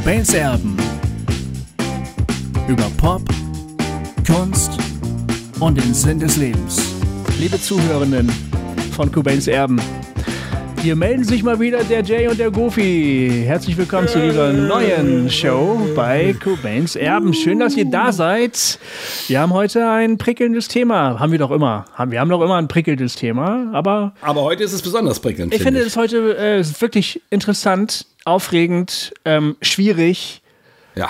Cobains Erben. Über Pop, Kunst und den Sinn des Lebens. Liebe Zuhörenden von Cobains Erben, hier melden sich mal wieder der Jay und der Goofy. Herzlich willkommen zu dieser neuen Show bei Cobains Erben. Schön, dass ihr da seid. Wir haben heute ein prickelndes Thema. Haben wir doch immer. Wir haben doch immer ein prickelndes Thema. Aber heute ist es besonders prickelnd. Ich finde es heute wirklich interessant, aufregend, schwierig. Ja.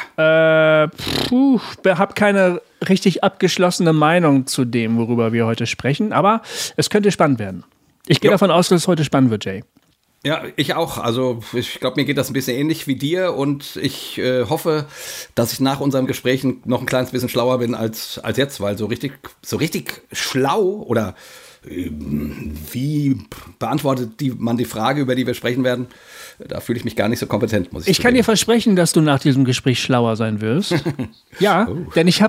Hab keine richtig abgeschlossene Meinung zu dem, worüber wir heute sprechen. Aber es könnte spannend werden. Ich gehe davon aus, dass es heute spannend wird, Jay. Ja, ich auch. Also ich glaube, mir geht das ein bisschen ähnlich wie dir und ich hoffe, dass ich nach unserem Gespräch noch ein kleines bisschen schlauer bin als jetzt, weil so richtig schlau oder wie beantwortet man die Frage, über die wir sprechen werden, da fühle ich mich gar nicht so kompetent, muss ich Ich kann dir versprechen, dass du nach diesem Gespräch schlauer sein wirst. Ja, denn ich habe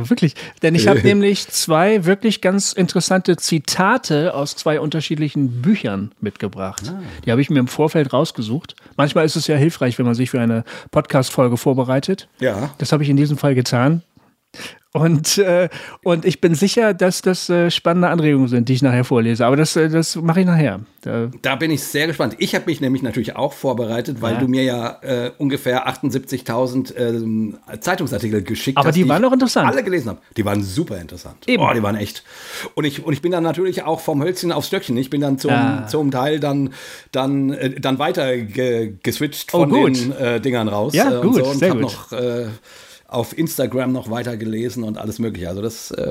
nämlich zwei wirklich ganz interessante Zitate aus zwei unterschiedlichen Büchern mitgebracht. Die habe ich mir im Vorfeld rausgesucht. Manchmal ist es ja hilfreich, wenn man sich für eine Podcast-Folge vorbereitet. Ja. Das habe ich in diesem Fall getan. Und ich bin sicher, dass das spannende Anregungen sind, die ich nachher vorlese. Aber das mache ich nachher. Da bin ich sehr gespannt. Ich habe mich nämlich natürlich auch vorbereitet, weil du mir ja ungefähr 78.000 Zeitungsartikel geschickt hast. Aber die waren doch interessant. Alle gelesen habe. Die waren super interessant. Eben. Oh, die waren echt. Und ich bin dann natürlich auch vom Hölzchen aufs Stöckchen. Ich bin dann zum Teil dann weiter geswitcht von den Dingern raus. Ja, gut, und sehr habe gut. noch auf Instagram noch weiter gelesen und alles mögliche. Also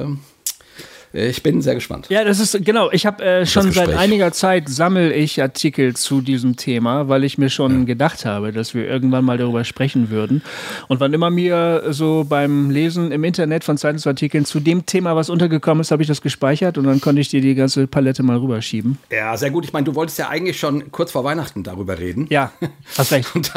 ich bin sehr gespannt. Ja, das ist, genau, ich habe schon seit einiger Zeit sammle ich Artikel zu diesem Thema, weil ich mir schon gedacht habe, dass wir irgendwann mal darüber sprechen würden. Und wann immer mir so beim Lesen im Internet von Zeitungsartikeln zu dem Thema was untergekommen ist, habe ich das gespeichert und dann konnte ich dir die ganze Palette mal rüberschieben. Ja, sehr gut. Ich meine, du wolltest ja eigentlich schon kurz vor Weihnachten darüber reden. Ja, hast recht. Und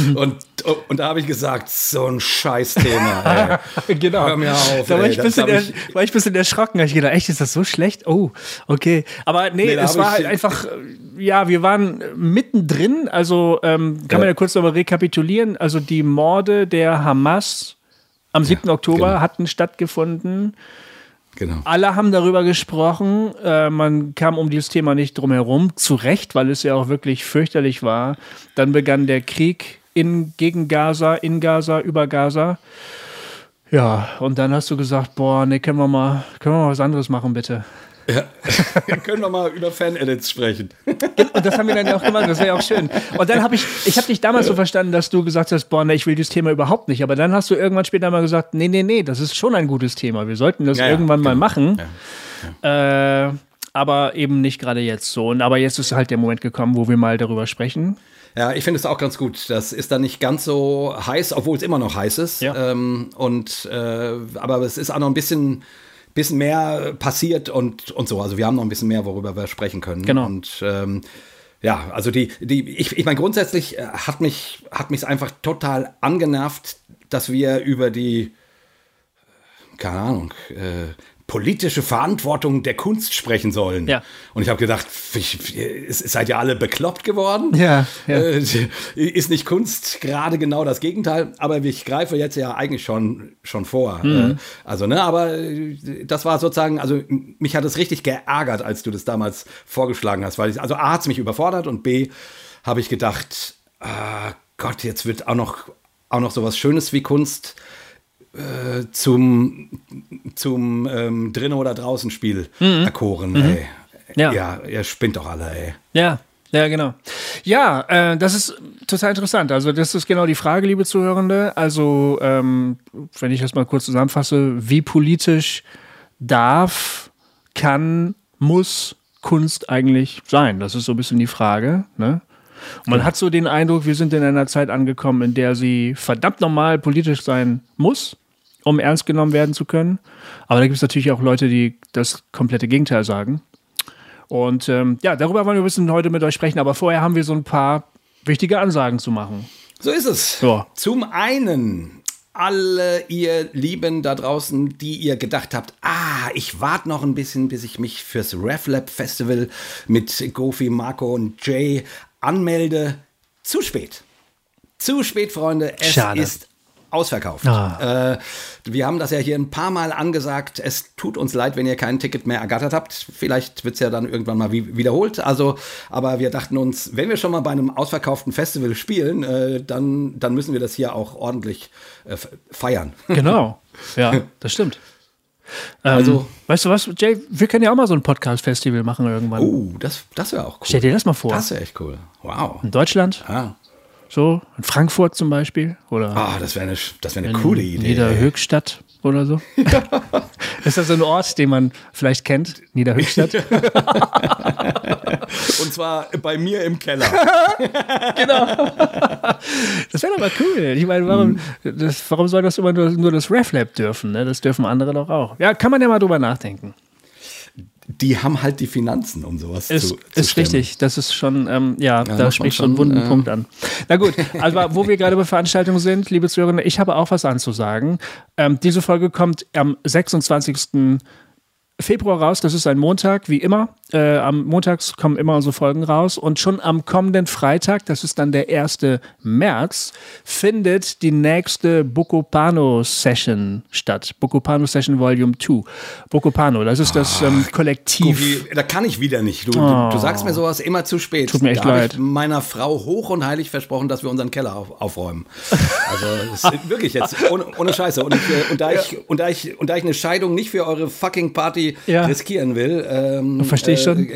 da habe ich gesagt, so ein Scheißthema. Genau. Hör mir auf. Da war ich ein bisschen erschrocken. Da habe ich gedacht, echt, ist das so schlecht? Oh, okay. Aber nee es war halt einfach, wir waren mittendrin. Also kann man ja kurz nochmal rekapitulieren. Also die Morde der Hamas am 7. Oktober hatten stattgefunden. Genau. Alle haben darüber gesprochen. Man kam um dieses Thema nicht drum herum. Zu Recht, weil es ja auch wirklich fürchterlich war. Dann begann der Krieg gegen Gaza, in Gaza, über Gaza. Ja, und dann hast du gesagt, können wir mal was anderes machen, bitte. Ja, können wir mal über Fan-Edits sprechen. Und das haben wir dann ja auch gemacht, das wäre ja auch schön. Und dann habe ich dich damals so verstanden, dass du gesagt hast, ich will dieses Thema überhaupt nicht. Aber dann hast du irgendwann später mal gesagt, nee, das ist schon ein gutes Thema. Wir sollten das irgendwann mal machen. Ja. Aber eben nicht gerade jetzt so. Aber jetzt ist halt der Moment gekommen, wo wir mal darüber sprechen. Ja, ich finde es auch ganz gut. Das ist dann nicht ganz so heiß, obwohl es immer noch heiß ist. Ja. Aber es ist auch noch ein bisschen mehr passiert und so. Also wir haben noch ein bisschen mehr, worüber wir sprechen können. Genau. Und also ich meine, grundsätzlich hat mich einfach total angenervt, dass wir über die, keine Ahnung, politische Verantwortung der Kunst sprechen sollen. Ja. Und ich habe gedacht, seid ihr alle bekloppt geworden? Ja. Ist nicht Kunst gerade genau das Gegenteil? Aber ich greife jetzt ja eigentlich schon vor. Aber das war sozusagen, also mich hat es richtig geärgert, als du das damals vorgeschlagen hast, weil A hat es mich überfordert und B habe ich gedacht, Gott, jetzt wird auch noch sowas Schönes wie Kunst zum drinnen oder draußen Spiel erkoren. Ey. Ja, ihr spinnt doch alle, ey. Ja, genau. Ja, das ist total interessant. Also das ist genau die Frage, liebe Zuhörende. Also wenn ich das mal kurz zusammenfasse, wie politisch muss Kunst eigentlich sein? Das ist so ein bisschen die Frage, ne? Und man hat so den Eindruck, wir sind in einer Zeit angekommen, in der sie verdammt normal politisch sein muss, um ernst genommen werden zu können. Aber da gibt es natürlich auch Leute, die das komplette Gegenteil sagen. Und darüber wollen wir ein bisschen heute mit euch sprechen. Aber vorher haben wir so ein paar wichtige Ansagen zu machen. So ist es. Ja. Zum einen, alle ihr Lieben da draußen, die ihr gedacht habt, ich warte noch ein bisschen, bis ich mich fürs RefLab Festival mit Goofy, Marco und Jay anmelde. Zu spät. Zu spät, Freunde. Es Schade. ist ausverkauft. Wir haben das ja hier ein paar Mal angesagt. Es tut uns leid, wenn ihr kein Ticket mehr ergattert habt. Vielleicht wird es ja dann irgendwann mal wiederholt. Aber wir dachten uns, wenn wir schon mal bei einem ausverkauften Festival spielen, dann müssen wir das hier auch ordentlich feiern. Genau. Ja, das stimmt. Also, weißt du was, Jay, wir können ja auch mal so ein Podcast-Festival machen irgendwann. Oh, das wäre auch cool. Stell dir das mal vor. Das wäre echt cool. Wow. In Deutschland? Ja. So, in Frankfurt zum Beispiel? Oder das wäre eine coole Idee. Niederhöchstadt oder so? Ist das so ein Ort, den man vielleicht kennt? Niederhöchstadt? Und zwar bei mir im Keller. Genau. Das wäre doch mal cool. Ich meine, warum soll das immer nur das RefLab dürfen? Ne? Das dürfen andere doch auch. Ja, kann man ja mal drüber nachdenken. Die haben halt die Finanzen, um sowas zu stemmen. Ist richtig, das ist schon, da spricht schon einen wunden Punkt an. Na gut, also wo wir gerade bei Veranstaltungen sind, liebe Zuhörerinnen, ich habe auch was anzusagen. Diese Folge kommt am 26. Februar raus, das ist ein Montag, wie immer. Am Montags kommen immer unsere Folgen raus und schon am kommenden Freitag, das ist dann der 1. März, findet die nächste Bocopano-Session statt. Bocopano Session Volume 2. Bocopano, das ist das Kollektiv. Goofy, da kann ich wieder nicht. Du sagst mir sowas immer zu spät. Tut mir echt leid. Ich habe meiner Frau hoch und heilig versprochen, dass wir unseren Keller aufräumen. Also das ist wirklich jetzt ohne Scheiße. Und da ich eine Scheidung nicht für eure fucking Party riskieren will, verstehe ich schon.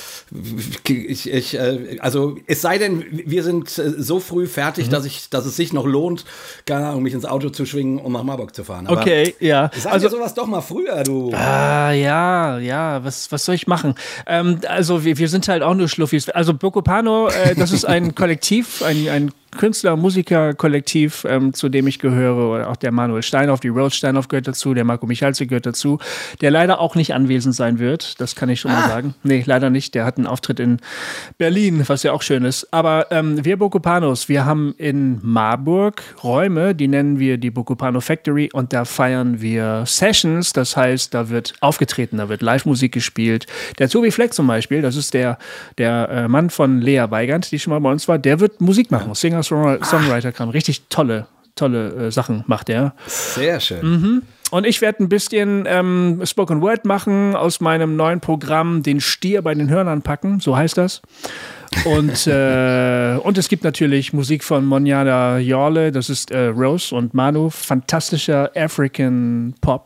Also es sei denn, wir sind so früh fertig, dass es sich noch lohnt, keine Ahnung, mich ins Auto zu schwingen, um nach Marburg zu fahren. Aber okay, ja. Sag dir sowas doch mal früher, du. Was soll ich machen? Also wir sind halt auch nur Schluffis. Also Bocopano, das ist ein Kollektiv, ein Künstler- und Musikerkollektiv, zu dem ich gehöre, auch der Manuel Steinhoff, die Rose Steinhoff gehört dazu, der Marco Michalski gehört dazu, der leider auch nicht anwesend sein wird, das kann ich schon mal sagen. Nee, leider nicht, der hat einen Auftritt in Berlin, was ja auch schön ist. Aber wir Bocopanos, wir haben in Marburg Räume, die nennen wir die Bocopano Factory und da feiern wir Sessions, das heißt, da wird aufgetreten, da wird Live-Musik gespielt. Der Tobi Fleck zum Beispiel, das ist der Mann von Lea Weigand, die schon mal bei uns war, der wird Musik machen, Singer-Songwriter-Kram. Richtig tolle Sachen macht er. Sehr schön. Und ich werde ein bisschen Spoken Word machen aus meinem neuen Programm, den Stier bei den Hörnern packen, so heißt das. Und es gibt natürlich Musik von Monjada Jorle, das ist Rose und Manu, fantastischer African Pop.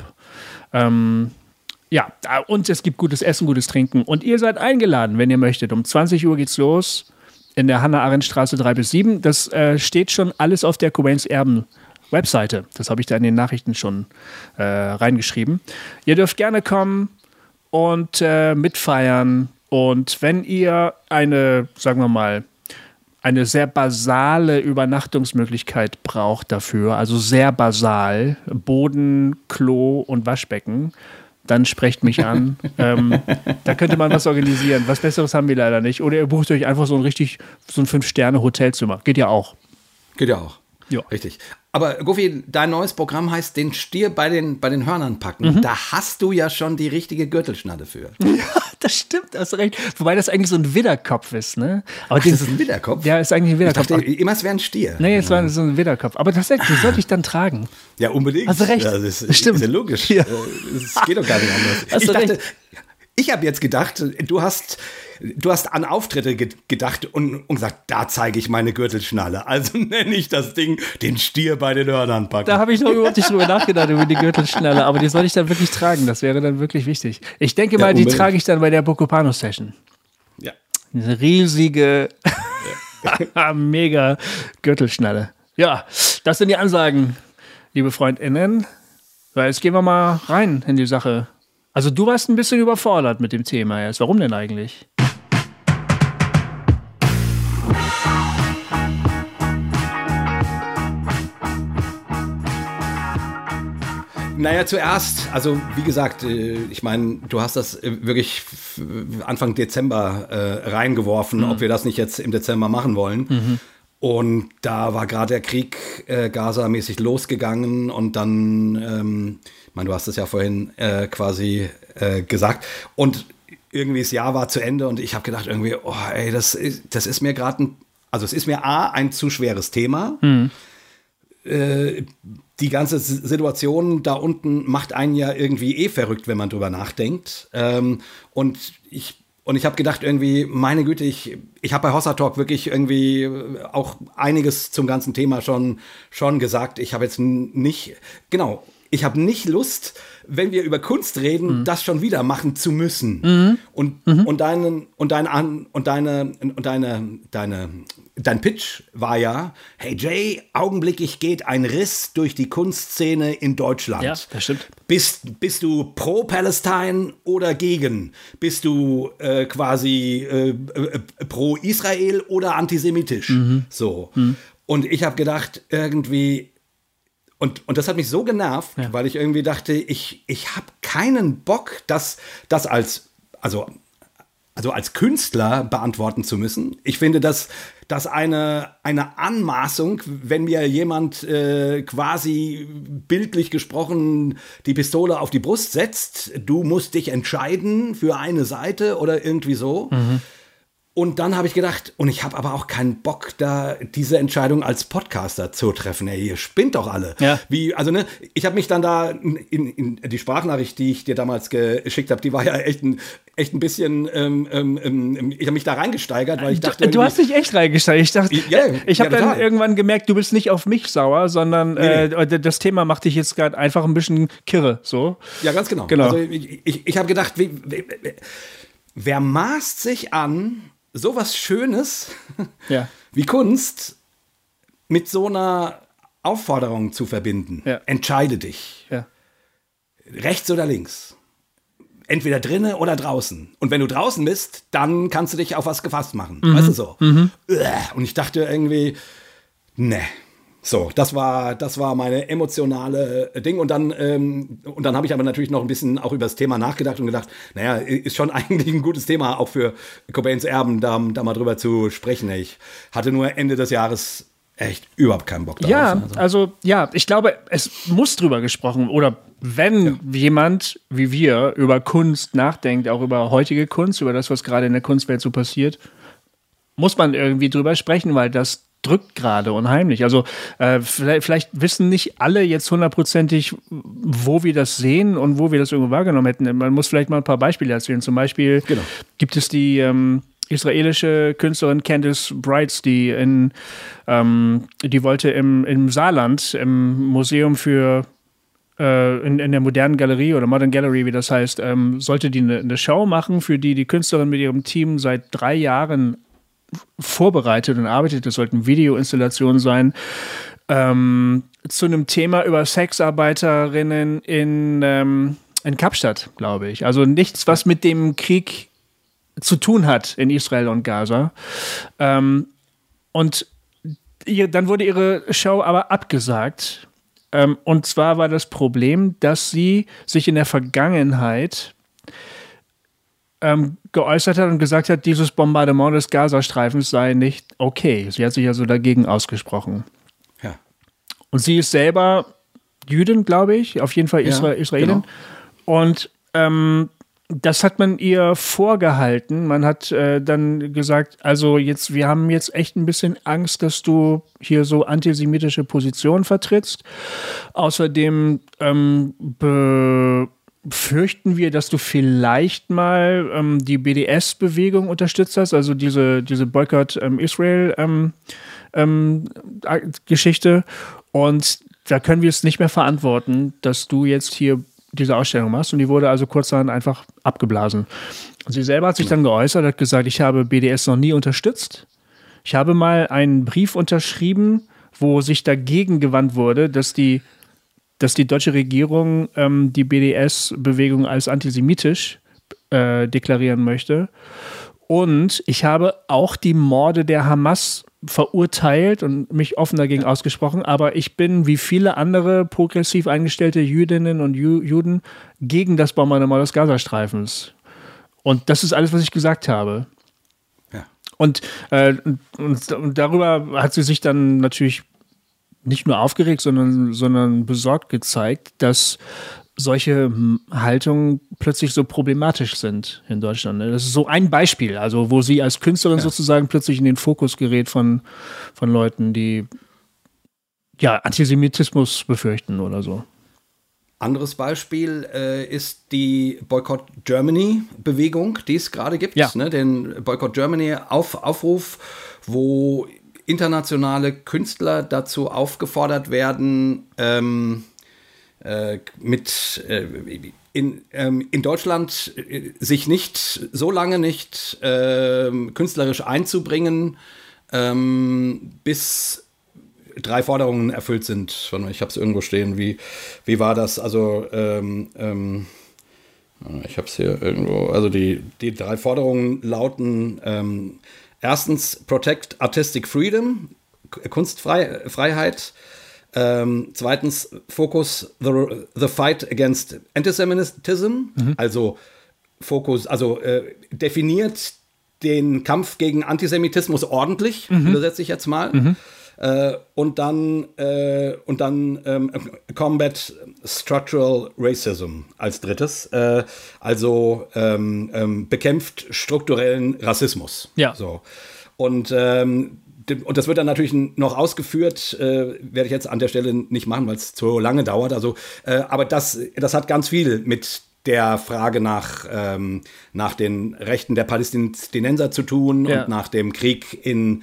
Ja, und es gibt gutes Essen, gutes Trinken. Und ihr seid eingeladen, wenn ihr möchtet. Um 20 Uhr geht's los. In der Hannah-Arendt-Straße 3-7. Das steht schon alles auf der Cobains Erben Webseite. Das habe ich da in den Nachrichten schon reingeschrieben. Ihr dürft gerne kommen und mitfeiern. Und wenn ihr eine sehr basale Übernachtungsmöglichkeit braucht dafür, also sehr basal, Boden, Klo und Waschbecken, dann sprecht mich an. Da könnte man was organisieren. Was Besseres haben wir leider nicht. Oder ihr bucht euch einfach so ein 5-Sterne-Hotelzimmer. Geht ja auch. Geht ja auch. Ja. Richtig. Aber Goofy, dein neues Programm heißt den Stier bei den Hörnern packen. Da hast du ja schon die richtige Gürtelschnalle für. Ja, das stimmt, hast recht. Wobei das eigentlich so ein Widderkopf ist, ne? Aber das ist ein Widderkopf? Ja, ist eigentlich ein Widderkopf. Ich dachte immer, es wäre ein Stier. Nee, es war so ein Widderkopf. Aber tatsächlich, den sollte ich dann tragen. Ja, unbedingt. Hast du recht. Ja, das stimmt. Ist ja logisch. Ja. Es geht doch gar nicht anders. Ich habe jetzt gedacht, du hast an Auftritte gedacht und gesagt, da zeige ich meine Gürtelschnalle. Also nenne ich das Ding den Stier bei den Hörnern packen. Da habe ich noch überhaupt nicht drüber nachgedacht, über die Gürtelschnalle. Aber die soll ich dann wirklich tragen. Das wäre dann wirklich wichtig. Ich denke mal, die trage ich dann bei der Bocopano-Session. Ja. Eine riesige, mega Gürtelschnalle. Ja, das sind die Ansagen, liebe FreundInnen. Weil jetzt gehen wir mal rein in die Sache. Also du warst ein bisschen überfordert mit dem Thema jetzt. Warum denn eigentlich? Naja, zuerst, also wie gesagt, ich meine, du hast das wirklich Anfang Dezember reingeworfen, ob wir das nicht jetzt im Dezember machen wollen. Und da war gerade der Krieg Gaza-mäßig losgegangen und dann, ich meine, du hast es ja vorhin quasi gesagt und irgendwie das Jahr war zu Ende und ich habe gedacht irgendwie, oh ey, das ist mir gerade Also es ist mir ein zu schweres Thema. Die ganze Situation da unten macht einen ja irgendwie verrückt, wenn man drüber nachdenkt. Und ich habe gedacht irgendwie, meine Güte, ich habe bei Hossa Talk wirklich irgendwie auch einiges zum ganzen Thema schon gesagt. Ich habe jetzt nicht, genau, ich habe nicht Lust, wenn wir über Kunst reden, das schon wieder machen zu müssen. Dein Pitch war ja, hey Jay, augenblicklich geht ein Riss durch die Kunstszene in Deutschland. Ja, das stimmt. Bist du pro Palestine oder gegen? Bist du quasi pro Israel oder antisemitisch? So. Und ich habe gedacht, irgendwie, und das hat mich so genervt, weil ich irgendwie dachte, ich habe keinen Bock, das als Künstler beantworten zu müssen. Ich finde, dass eine Anmaßung, wenn mir jemand quasi bildlich gesprochen die Pistole auf die Brust setzt, du musst dich entscheiden für eine Seite oder irgendwie so. Und dann habe ich gedacht, und ich habe aber auch keinen Bock, da diese Entscheidung als Podcaster zu treffen. Ey, ihr spinnt doch alle. Ja. Ich habe mich dann da in die Sprachnachricht, die ich dir damals geschickt habe, die war ja echt ein bisschen, ich habe mich da reingesteigert, weil ich dachte... Du hast dich echt reingesteigert. Ich habe dann irgendwann gemerkt, du bist nicht auf mich sauer, sondern das Thema macht dich jetzt gerade einfach ein bisschen kirre. So. Ja, ganz genau. Also ich habe gedacht, wer maßt sich an, sowas Schönes wie Kunst mit so einer Aufforderung zu verbinden? Ja. Entscheide dich. Ja. Rechts oder links. Entweder drinnen oder draußen. Und wenn du draußen bist, dann kannst du dich auf was gefasst machen. Weißt du so? Und ich dachte irgendwie, ne. So, das war meine emotionale Ding. Und dann habe ich aber natürlich noch ein bisschen auch über das Thema nachgedacht und gedacht, naja, ist schon eigentlich ein gutes Thema, auch für Cobains Erben, da mal drüber zu sprechen. Ich hatte nur Ende des Jahres echt überhaupt keinen Bock darauf. Ich glaube, es muss drüber gesprochen, oder wenn jemand wie wir über Kunst nachdenkt, auch über heutige Kunst, über das, was gerade in der Kunstwelt so passiert, muss man irgendwie drüber sprechen, weil das drückt gerade unheimlich. Also vielleicht wissen nicht alle jetzt hundertprozentig, wo wir das sehen und wo wir das irgendwo wahrgenommen hätten. Man muss vielleicht mal ein paar Beispiele erzählen. Zum Beispiel gibt es die israelische Künstlerin Candice Brights, die wollte im Saarland, im Museum für in der modernen Galerie oder Modern Gallery, wie das heißt, sollte die eine Show machen, für die Künstlerin mit ihrem Team seit 3 Jahren vorbereitet und arbeitet. Das sollten Videoinstallationen sein, zu einem Thema über Sexarbeiterinnen in Kapstadt, glaube ich. Also nichts, was mit dem Krieg zu tun hat in Israel und Gaza. Und dann wurde ihre Show aber abgesagt. Und zwar war das Problem, dass sie sich in der Vergangenheit geäußert hat und gesagt hat, dieses Bombardement des Gazastreifens sei nicht okay. Sie hat sich also dagegen ausgesprochen. Ja. Und sie ist selber Jüdin, glaube ich, auf jeden Fall Israelin. Genau. Und das hat man ihr vorgehalten. Man hat dann gesagt, also wir haben jetzt echt ein bisschen Angst, dass du hier so antisemitische Positionen vertrittst. Außerdem fürchten wir, dass du vielleicht mal die BDS-Bewegung unterstützt hast, also diese Boycott-Israel-Geschichte. Und da können wir es nicht mehr verantworten, dass du jetzt hier diese Ausstellung machst. Und die wurde also kurzerhand einfach abgeblasen. Und sie selber hat sich dann geäußert, hat gesagt, ich habe BDS noch nie unterstützt. Ich habe mal einen Brief unterschrieben, wo sich dagegen gewandt wurde, dass die deutsche Regierung die BDS-Bewegung als antisemitisch deklarieren möchte. Und ich habe auch die Morde der Hamas verurteilt und mich offen dagegen ausgesprochen. Aber ich bin, wie viele andere progressiv eingestellte Jüdinnen und Juden, gegen das Bombardement des Gazastreifens. Und das ist alles, was ich gesagt habe. Ja. Und darüber hat sie sich dann natürlich nicht nur aufgeregt, sondern besorgt gezeigt, dass solche Haltungen plötzlich so problematisch sind in Deutschland. Das ist so ein Beispiel, also wo sie als Künstlerin sozusagen plötzlich in den Fokus gerät von Leuten, die Antisemitismus befürchten oder so. Anderes Beispiel ist die Boycott Germany-Bewegung, die es gerade gibt. Ja. Ne? Den Boycott Germany-Aufruf, wo internationale Künstler dazu aufgefordert werden, in Deutschland sich so lange nicht künstlerisch einzubringen, bis 3 Forderungen erfüllt sind. Ich habe es irgendwo stehen. Wie war das? Also ich habe es hier irgendwo. Also die 3 Forderungen lauten: erstens, protect artistic freedom, Kunstfreiheit. Zweitens, focus the fight against antisemitism. Also definiert den Kampf gegen Antisemitismus ordentlich, übersetze ich jetzt mal. Und dann Combat Structural Racism als drittes. Bekämpft strukturellen Rassismus. Ja. So. Und das wird dann natürlich noch ausgeführt, werde ich jetzt an der Stelle nicht machen, weil es zu lange dauert. Aber das hat ganz viel mit der Frage nach den Rechten der Palästinenser zu tun und nach dem Krieg in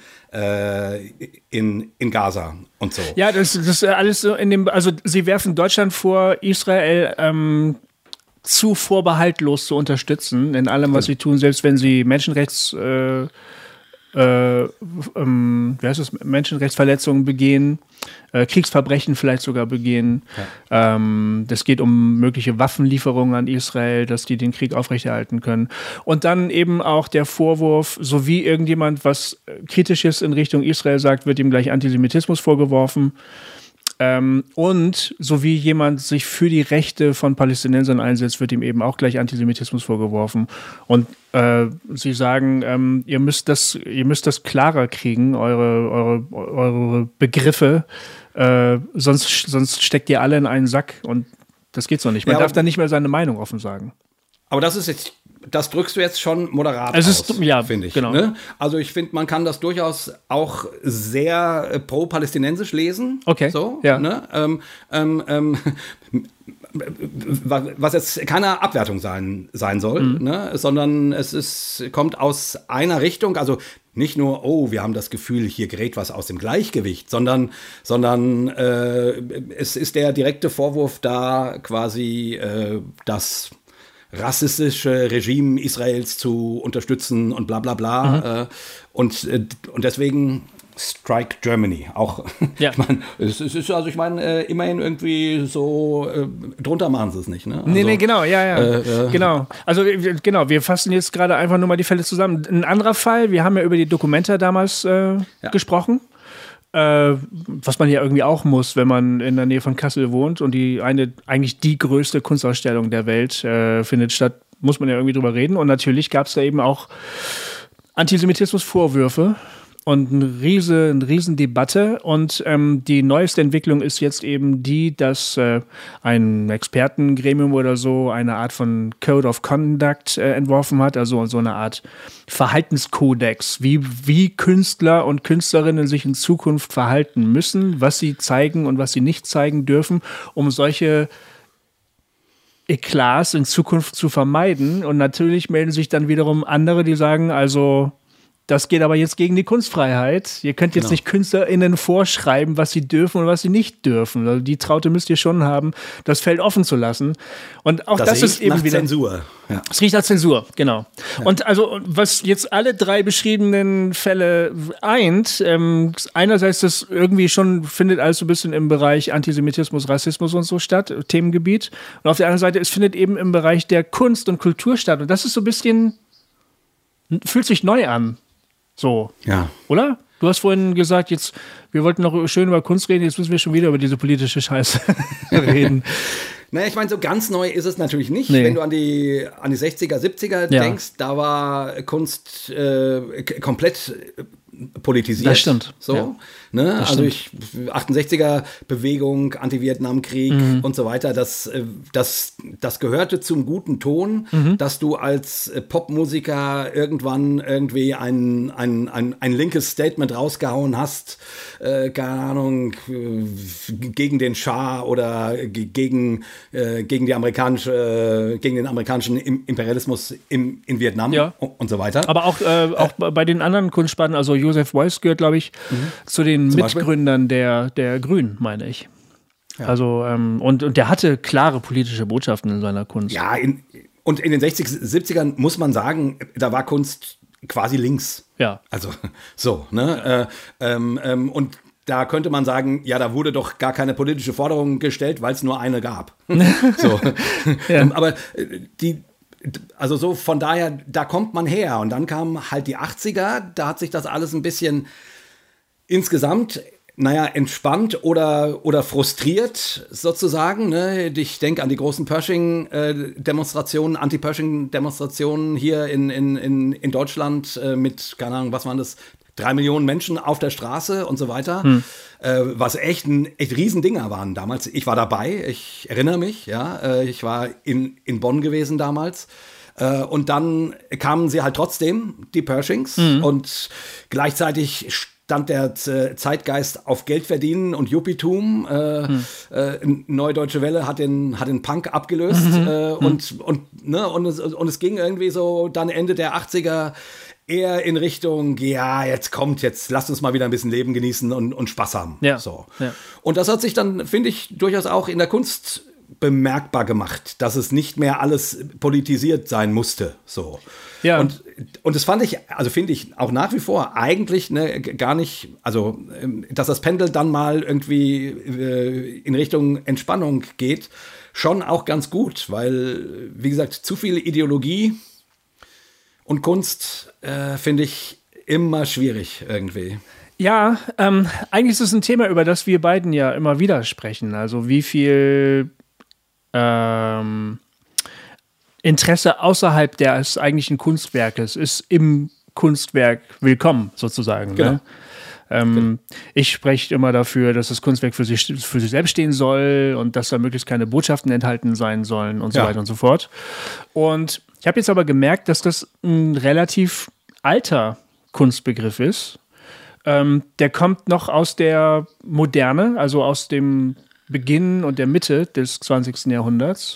Gaza und so. Ja, das ist alles so also sie werfen Deutschland vor, Israel zu vorbehaltlos zu unterstützen in allem, was sie tun, selbst wenn sie Menschenrechtsverletzungen begehen, Kriegsverbrechen vielleicht sogar begehen. Ja. Das geht um mögliche Waffenlieferungen an Israel, dass die den Krieg aufrechterhalten können. Und dann eben auch der Vorwurf, so wie irgendjemand was Kritisches in Richtung Israel sagt, wird ihm gleich Antisemitismus vorgeworfen. Und so wie jemand sich für die Rechte von Palästinensern einsetzt, wird ihm eben auch gleich Antisemitismus vorgeworfen. Und sie sagen, ihr müsst das klarer kriegen, eure Begriffe, sonst steckt ihr alle in einen Sack und das geht so nicht. Man darf da nicht mehr seine Meinung offen sagen. Aber das drückst du jetzt schon moderat aus, finde ich. Genau. Ne? Also ich finde, man kann das durchaus auch sehr pro-palästinensisch lesen. Okay, so, ja. Ne? Was jetzt keine Abwertung sein soll, ne? Sondern kommt aus einer Richtung, also nicht nur, wir haben das Gefühl, hier gerät was aus dem Gleichgewicht, sondern es ist der direkte Vorwurf da, quasi das rassistische Regime Israels zu unterstützen und bla bla bla. Und deswegen Strike Germany auch. Ja. Ich meine, immerhin irgendwie so drunter machen sie es nicht. Ne? Nee, genau, genau. Also genau, wir fassen jetzt gerade einfach nur mal die Fälle zusammen. Ein anderer Fall, wir haben ja über die Documenta damals gesprochen. Was man ja irgendwie auch muss, wenn man in der Nähe von Kassel wohnt und eigentlich die größte Kunstausstellung der Welt findet statt, muss man ja irgendwie drüber reden. Und natürlich gab es da eben auch Antisemitismusvorwürfe und eine riesen Debatte. Und die neueste Entwicklung ist jetzt eben die, dass ein Expertengremium oder so eine Art von Code of Conduct entworfen hat, also so eine Art Verhaltenskodex, wie Künstler und Künstlerinnen sich in Zukunft verhalten müssen, was sie zeigen und was sie nicht zeigen dürfen, um solche Eklats in Zukunft zu vermeiden. Und natürlich melden sich dann wiederum andere, die sagen, also das geht aber jetzt gegen die Kunstfreiheit. Ihr könnt jetzt nicht KünstlerInnen vorschreiben, was sie dürfen und was sie nicht dürfen. Also die Traute müsst ihr schon haben, das Feld offen zu lassen. Und auch das ist eben wieder Zensur. Ja. Es riecht nach Zensur, genau. Ja. Und also, was jetzt alle 3 beschriebenen Fälle eint, einerseits das irgendwie schon findet alles so ein bisschen im Bereich Antisemitismus, Rassismus und so statt, Themengebiet. Und auf der anderen Seite, es findet eben im Bereich der Kunst und Kultur statt. Und das ist so ein bisschen, fühlt sich neu an. So, oder? Du hast vorhin gesagt, wir wollten noch schön über Kunst reden, jetzt müssen wir schon wieder über diese politische Scheiße reden. Naja, ich meine, so ganz neu ist es natürlich nicht. Nee. Wenn du an die 60er, 70er denkst, da war Kunst komplett politisiert. Das stimmt. So. Ja. Ne? Also 68er-Bewegung, Anti-Vietnam-Krieg und so weiter, das gehörte zum guten Ton, dass du als Popmusiker irgendwann irgendwie ein linkes Statement rausgehauen hast, keine Ahnung, gegen den Schah oder gegen den amerikanischen Imperialismus in Vietnam und so weiter. Aber auch bei den anderen Kunstsparten, also Joseph Beuys gehört, glaube ich, zu den Mitgründern der Grünen, meine ich. Ja. Also, und der hatte klare politische Botschaften in seiner Kunst. Ja, und in den 60er, 70ern muss man sagen, da war Kunst quasi links. Ja. Also so, ne? Und da könnte man sagen, ja, da wurde doch gar keine politische Forderung gestellt, weil es nur eine gab. So. Ja. Aber also so von daher, da kommt man her. Und dann kamen halt die 80er, da hat sich das alles ein bisschen insgesamt, entspannt oder frustriert sozusagen. Ne? Ich denke an die großen Pershing-Demonstrationen, Anti-Pershing-Demonstrationen hier in Deutschland mit, keine Ahnung, was waren das, 3 Millionen Menschen auf der Straße und so weiter, was echt Riesendinger waren damals. Ich war dabei, ich erinnere mich, ja, ich war in Bonn gewesen damals. Und dann kamen sie halt trotzdem, die Pershings, und gleichzeitig stand der Zeitgeist auf Geld verdienen und Yuppietum. Neue Deutsche Welle hat den Punk abgelöst und es ging irgendwie so dann Ende der 80er eher in Richtung, ja, jetzt lasst uns mal wieder ein bisschen Leben genießen und Spaß haben. Ja. So. Ja. Und das hat sich dann, finde ich, durchaus auch in der Kunst bemerkbar gemacht, dass es nicht mehr alles politisiert sein musste. So. Ja. Und das finde ich auch nach wie vor eigentlich gar nicht, also dass das Pendel dann mal irgendwie in Richtung Entspannung geht, schon auch ganz gut, weil, wie gesagt, zu viel Ideologie und Kunst finde ich immer schwierig irgendwie. Ja, eigentlich ist es ein Thema, über das wir beiden ja immer wieder sprechen. Also wie viel Interesse außerhalb des eigentlichen Kunstwerkes ist im Kunstwerk willkommen, sozusagen. Genau. Ne? Ich spreche immer dafür, dass das Kunstwerk für sich selbst stehen soll und dass da möglichst keine Botschaften enthalten sein sollen und so weiter und so fort. Und ich habe jetzt aber gemerkt, dass das ein relativ alter Kunstbegriff ist. Der kommt noch aus der Moderne, also aus dem Beginn und der Mitte des 20. Jahrhunderts.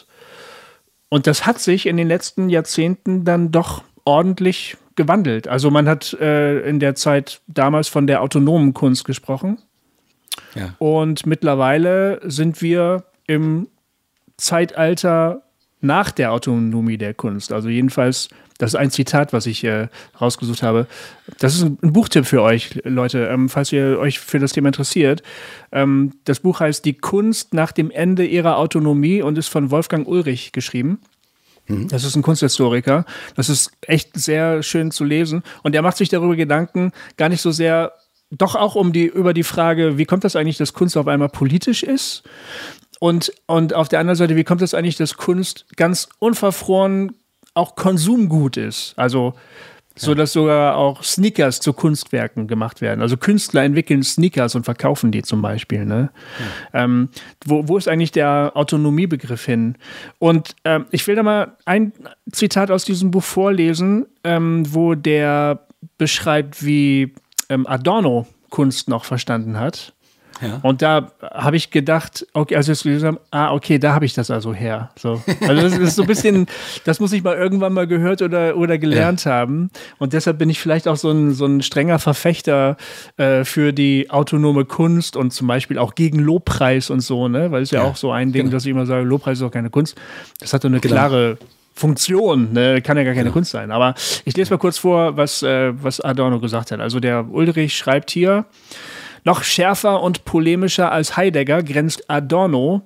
Und das hat sich in den letzten Jahrzehnten dann doch ordentlich gewandelt. Also man hat in der Zeit damals von der autonomen Kunst gesprochen. Ja. Und mittlerweile sind wir im Zeitalter nach der Autonomie der Kunst. Also jedenfalls, das ist ein Zitat, was ich rausgesucht habe. Das ist ein Buchtipp für euch, Leute, falls ihr euch für das Thema interessiert. Das Buch heißt Die Kunst nach dem Ende ihrer Autonomie und ist von Wolfgang Ulrich geschrieben. Das ist ein Kunsthistoriker. Das ist echt sehr schön zu lesen. Und er macht sich darüber Gedanken, gar nicht so sehr, doch auch über die Frage, wie kommt das eigentlich, dass Kunst auf einmal politisch ist? Und auf der anderen Seite, wie kommt es eigentlich, dass Kunst ganz unverfroren auch Konsumgut ist? Also so, dass sogar auch Sneakers zu Kunstwerken gemacht werden. Also Künstler entwickeln Sneakers und verkaufen die zum Beispiel. Ne? Ja. Wo ist eigentlich der Autonomiebegriff hin? Und ich will da mal ein Zitat aus diesem Buch vorlesen, wo der beschreibt, wie Adorno Kunst noch verstanden hat. Ja. Und da habe ich gedacht, okay, also jetzt gelesen haben, okay, da habe ich das also her. So. Also das ist so ein bisschen, das muss ich mal irgendwann mal gehört oder gelernt haben. Und deshalb bin ich vielleicht auch so ein strenger Verfechter für die autonome Kunst und zum Beispiel auch gegen Lobpreis und so, ne? Weil es ja auch so ein Ding, dass ich immer sage, Lobpreis ist auch keine Kunst. Das hat doch eine klare Funktion, ne? Kann ja gar keine Kunst sein. Aber ich lese mal kurz vor, was Adorno gesagt hat. Also der Ulrich schreibt hier: Noch schärfer und polemischer als Heidegger grenzt Adorno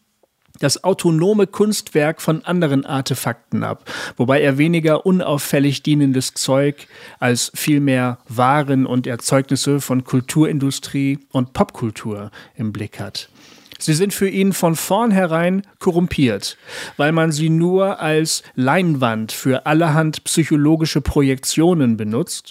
das autonome Kunstwerk von anderen Artefakten ab, wobei er weniger unauffällig dienendes Zeug als vielmehr Waren und Erzeugnisse von Kulturindustrie und Popkultur im Blick hat. Sie sind für ihn von vornherein korrumpiert, weil man sie nur als Leinwand für allerhand psychologische Projektionen benutzt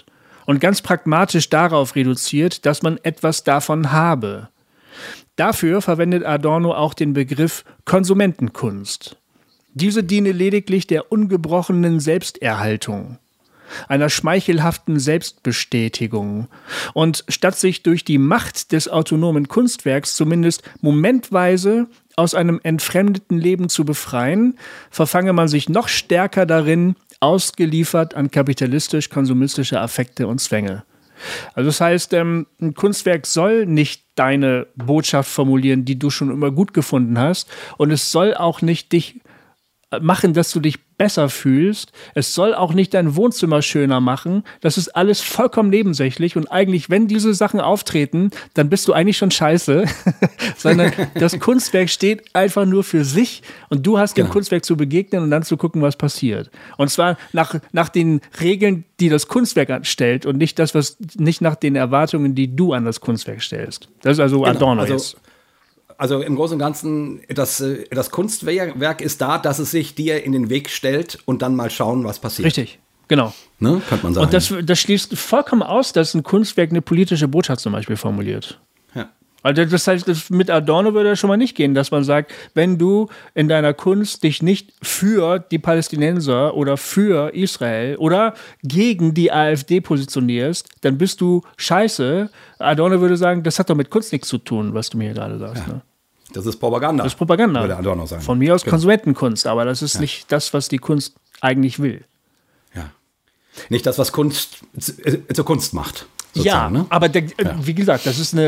und ganz pragmatisch darauf reduziert, dass man etwas davon habe. Dafür verwendet Adorno auch den Begriff Konsumentenkunst. Diese diene lediglich der ungebrochenen Selbsterhaltung, einer schmeichelhaften Selbstbestätigung. Und statt sich durch die Macht des autonomen Kunstwerks zumindest momentweise aus einem entfremdeten Leben zu befreien, verfange man sich noch stärker darin, ausgeliefert an kapitalistisch-konsumistische Affekte und Zwänge. Also das heißt, ein Kunstwerk soll nicht deine Botschaft formulieren, die du schon immer gut gefunden hast, und es soll auch nicht dich machen, dass du dich besser fühlst. Es soll auch nicht dein Wohnzimmer schöner machen. Das ist alles vollkommen nebensächlich, und eigentlich, wenn diese Sachen auftreten, dann bist du eigentlich schon scheiße, sondern das Kunstwerk steht einfach nur für sich, und du hast dem Kunstwerk zu begegnen und dann zu gucken, was passiert. Und zwar nach den Regeln, die das Kunstwerk stellt, und nicht nach den Erwartungen, die du an das Kunstwerk stellst. Das ist also Adorno jetzt. Also im Großen und Ganzen, das Kunstwerk ist da, dass es sich dir in den Weg stellt und dann mal schauen, was passiert. Richtig, genau. Ne, könnte man sagen. Und das schließt vollkommen aus, dass ein Kunstwerk eine politische Botschaft zum Beispiel formuliert. Ja. Also das heißt, mit Adorno würde das schon mal nicht gehen, dass man sagt, wenn du in deiner Kunst dich nicht für die Palästinenser oder für Israel oder gegen die AfD positionierst, dann bist du scheiße. Adorno würde sagen, das hat doch mit Kunst nichts zu tun, was du mir hier gerade sagst. Ja. Ne? Das ist Propaganda. Das ist Propaganda. Würde Adorno sagen. Von mir aus Konsumentenkunst, aber das ist nicht das, was die Kunst eigentlich will. Ja. Nicht das, was Kunst zur Kunst macht. Ja, ne? aber wie gesagt, das ist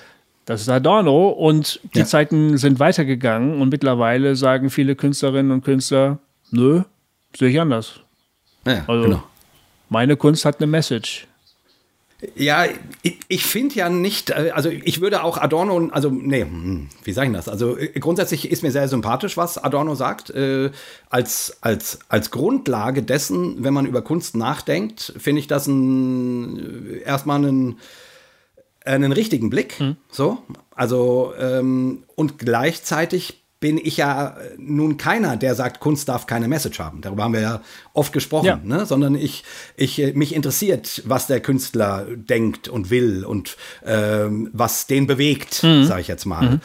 Adorno, und die Zeiten sind weitergegangen, und mittlerweile sagen viele Künstlerinnen und Künstler, nö, sehe ich anders. Ja, also, genau. Meine Kunst hat eine Message. Ja, ich finde ja nicht, also ich würde auch Adorno, wie sage ich das? Also grundsätzlich ist mir sehr sympathisch, was Adorno sagt. Als Grundlage dessen, wenn man über Kunst nachdenkt, finde ich das erstmal einen richtigen Blick. So. Also, und gleichzeitig bin ich ja nun keiner, der sagt, Kunst darf keine Message haben. Darüber haben wir ja oft gesprochen, ne? Sondern mich interessiert, was der Künstler denkt und will und was den bewegt, sage ich jetzt mal.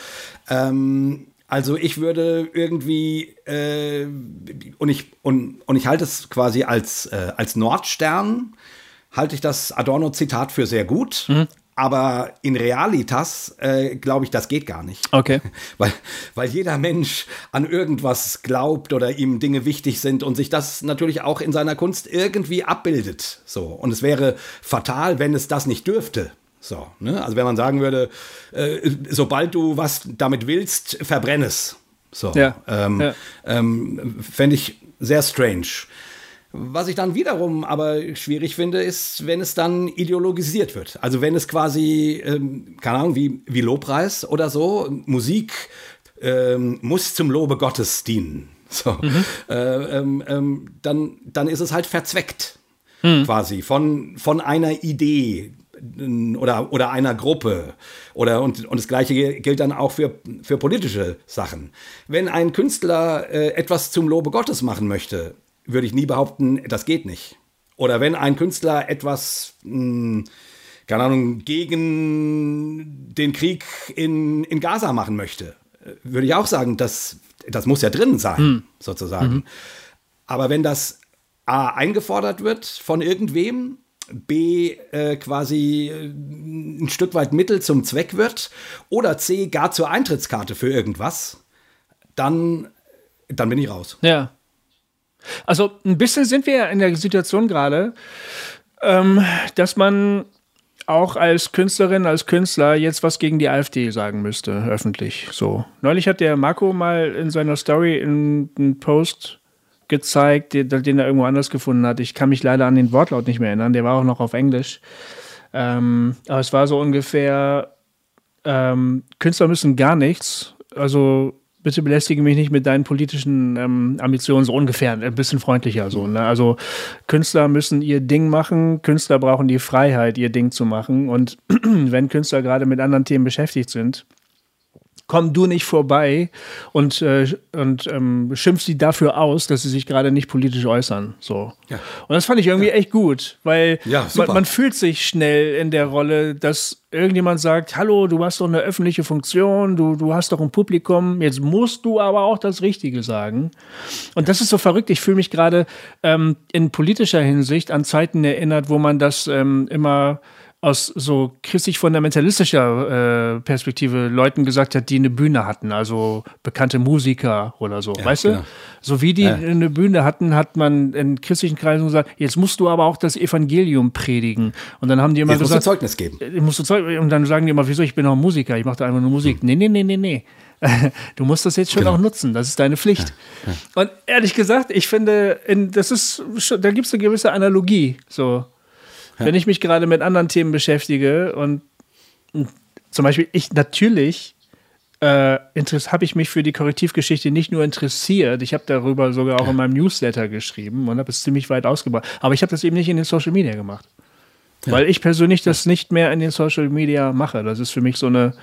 Also ich würde irgendwie und ich halte es quasi als Nordstern, halte ich das Adorno-Zitat für sehr gut. Aber in Realitas glaube ich, das geht gar nicht. Okay. Weil jeder Mensch an irgendwas glaubt oder ihm Dinge wichtig sind und sich das natürlich auch in seiner Kunst irgendwie abbildet. So. Und es wäre fatal, wenn es das nicht dürfte. So, ne? Also wenn man sagen würde, sobald du was damit willst, verbrenn es. So. Ja. Fände ich sehr strange. Was ich dann wiederum aber schwierig finde, ist, wenn es dann ideologisiert wird. Also wenn es quasi, keine Ahnung, wie Lobpreis oder so, Musik muss zum Lobe Gottes dienen. So. Dann ist es halt verzweckt, quasi, von einer Idee oder einer Gruppe. Und das Gleiche gilt dann auch für politische Sachen. Wenn ein Künstler etwas zum Lobe Gottes machen möchte, würde ich nie behaupten, das geht nicht. Oder wenn ein Künstler etwas, keine Ahnung, gegen den Krieg in Gaza machen möchte, würde ich auch sagen, das muss ja drin sein, sozusagen. Aber wenn das A, eingefordert wird von irgendwem, B, quasi ein Stück weit Mittel zum Zweck wird, oder C, gar zur Eintrittskarte für irgendwas, dann bin ich raus. Ja. Also ein bisschen sind wir ja in der Situation gerade, dass man auch als Künstlerin, als Künstler jetzt was gegen die AfD sagen müsste, öffentlich. So. Neulich hat der Marco mal in seiner Story einen Post gezeigt, den er irgendwo anders gefunden hat. Ich kann mich leider an den Wortlaut nicht mehr erinnern, der war auch noch auf Englisch. Aber es war so ungefähr, Künstler müssen gar nichts, also bitte belästige mich nicht mit deinen politischen Ambitionen, so ungefähr, ein bisschen freundlicher. So, ne? Also Künstler müssen ihr Ding machen, Künstler brauchen die Freiheit, ihr Ding zu machen. Und wenn Künstler gerade mit anderen Themen beschäftigt sind, komm du nicht vorbei und schimpfst sie dafür aus, dass sie sich gerade nicht politisch äußern. So. Ja. Und das fand ich irgendwie echt gut, weil man fühlt sich schnell in der Rolle, dass irgendjemand sagt, hallo, du hast doch eine öffentliche Funktion, du hast doch ein Publikum, jetzt musst du aber auch das Richtige sagen. Und das ist so verrückt. Ich fühle mich gerade in politischer Hinsicht an Zeiten erinnert, wo man das immer aus so christlich-fundamentalistischer Perspektive Leuten gesagt hat, die eine Bühne hatten, also bekannte Musiker oder so, weißt du? So wie die eine Bühne hatten, hat man in christlichen Kreisen gesagt, jetzt musst du aber auch das Evangelium predigen. Und dann haben die immer gesagt, musst du Zeugnis geben. Und dann sagen die immer, wieso, ich bin doch Musiker, ich mache da einfach nur Musik. Nee. Du musst das jetzt schon auch nutzen, das ist deine Pflicht. Ja. Und ehrlich gesagt, ich finde, da gibt es eine gewisse Analogie, so. Wenn ich mich gerade mit anderen Themen beschäftige und zum Beispiel habe ich mich für die Korrektivgeschichte nicht nur interessiert, ich habe darüber sogar auch in meinem Newsletter geschrieben und habe es ziemlich weit ausgebracht, aber ich habe das eben nicht in den Social Media gemacht, weil ich persönlich das nicht mehr in den Social Media mache. Das ist für mich so eine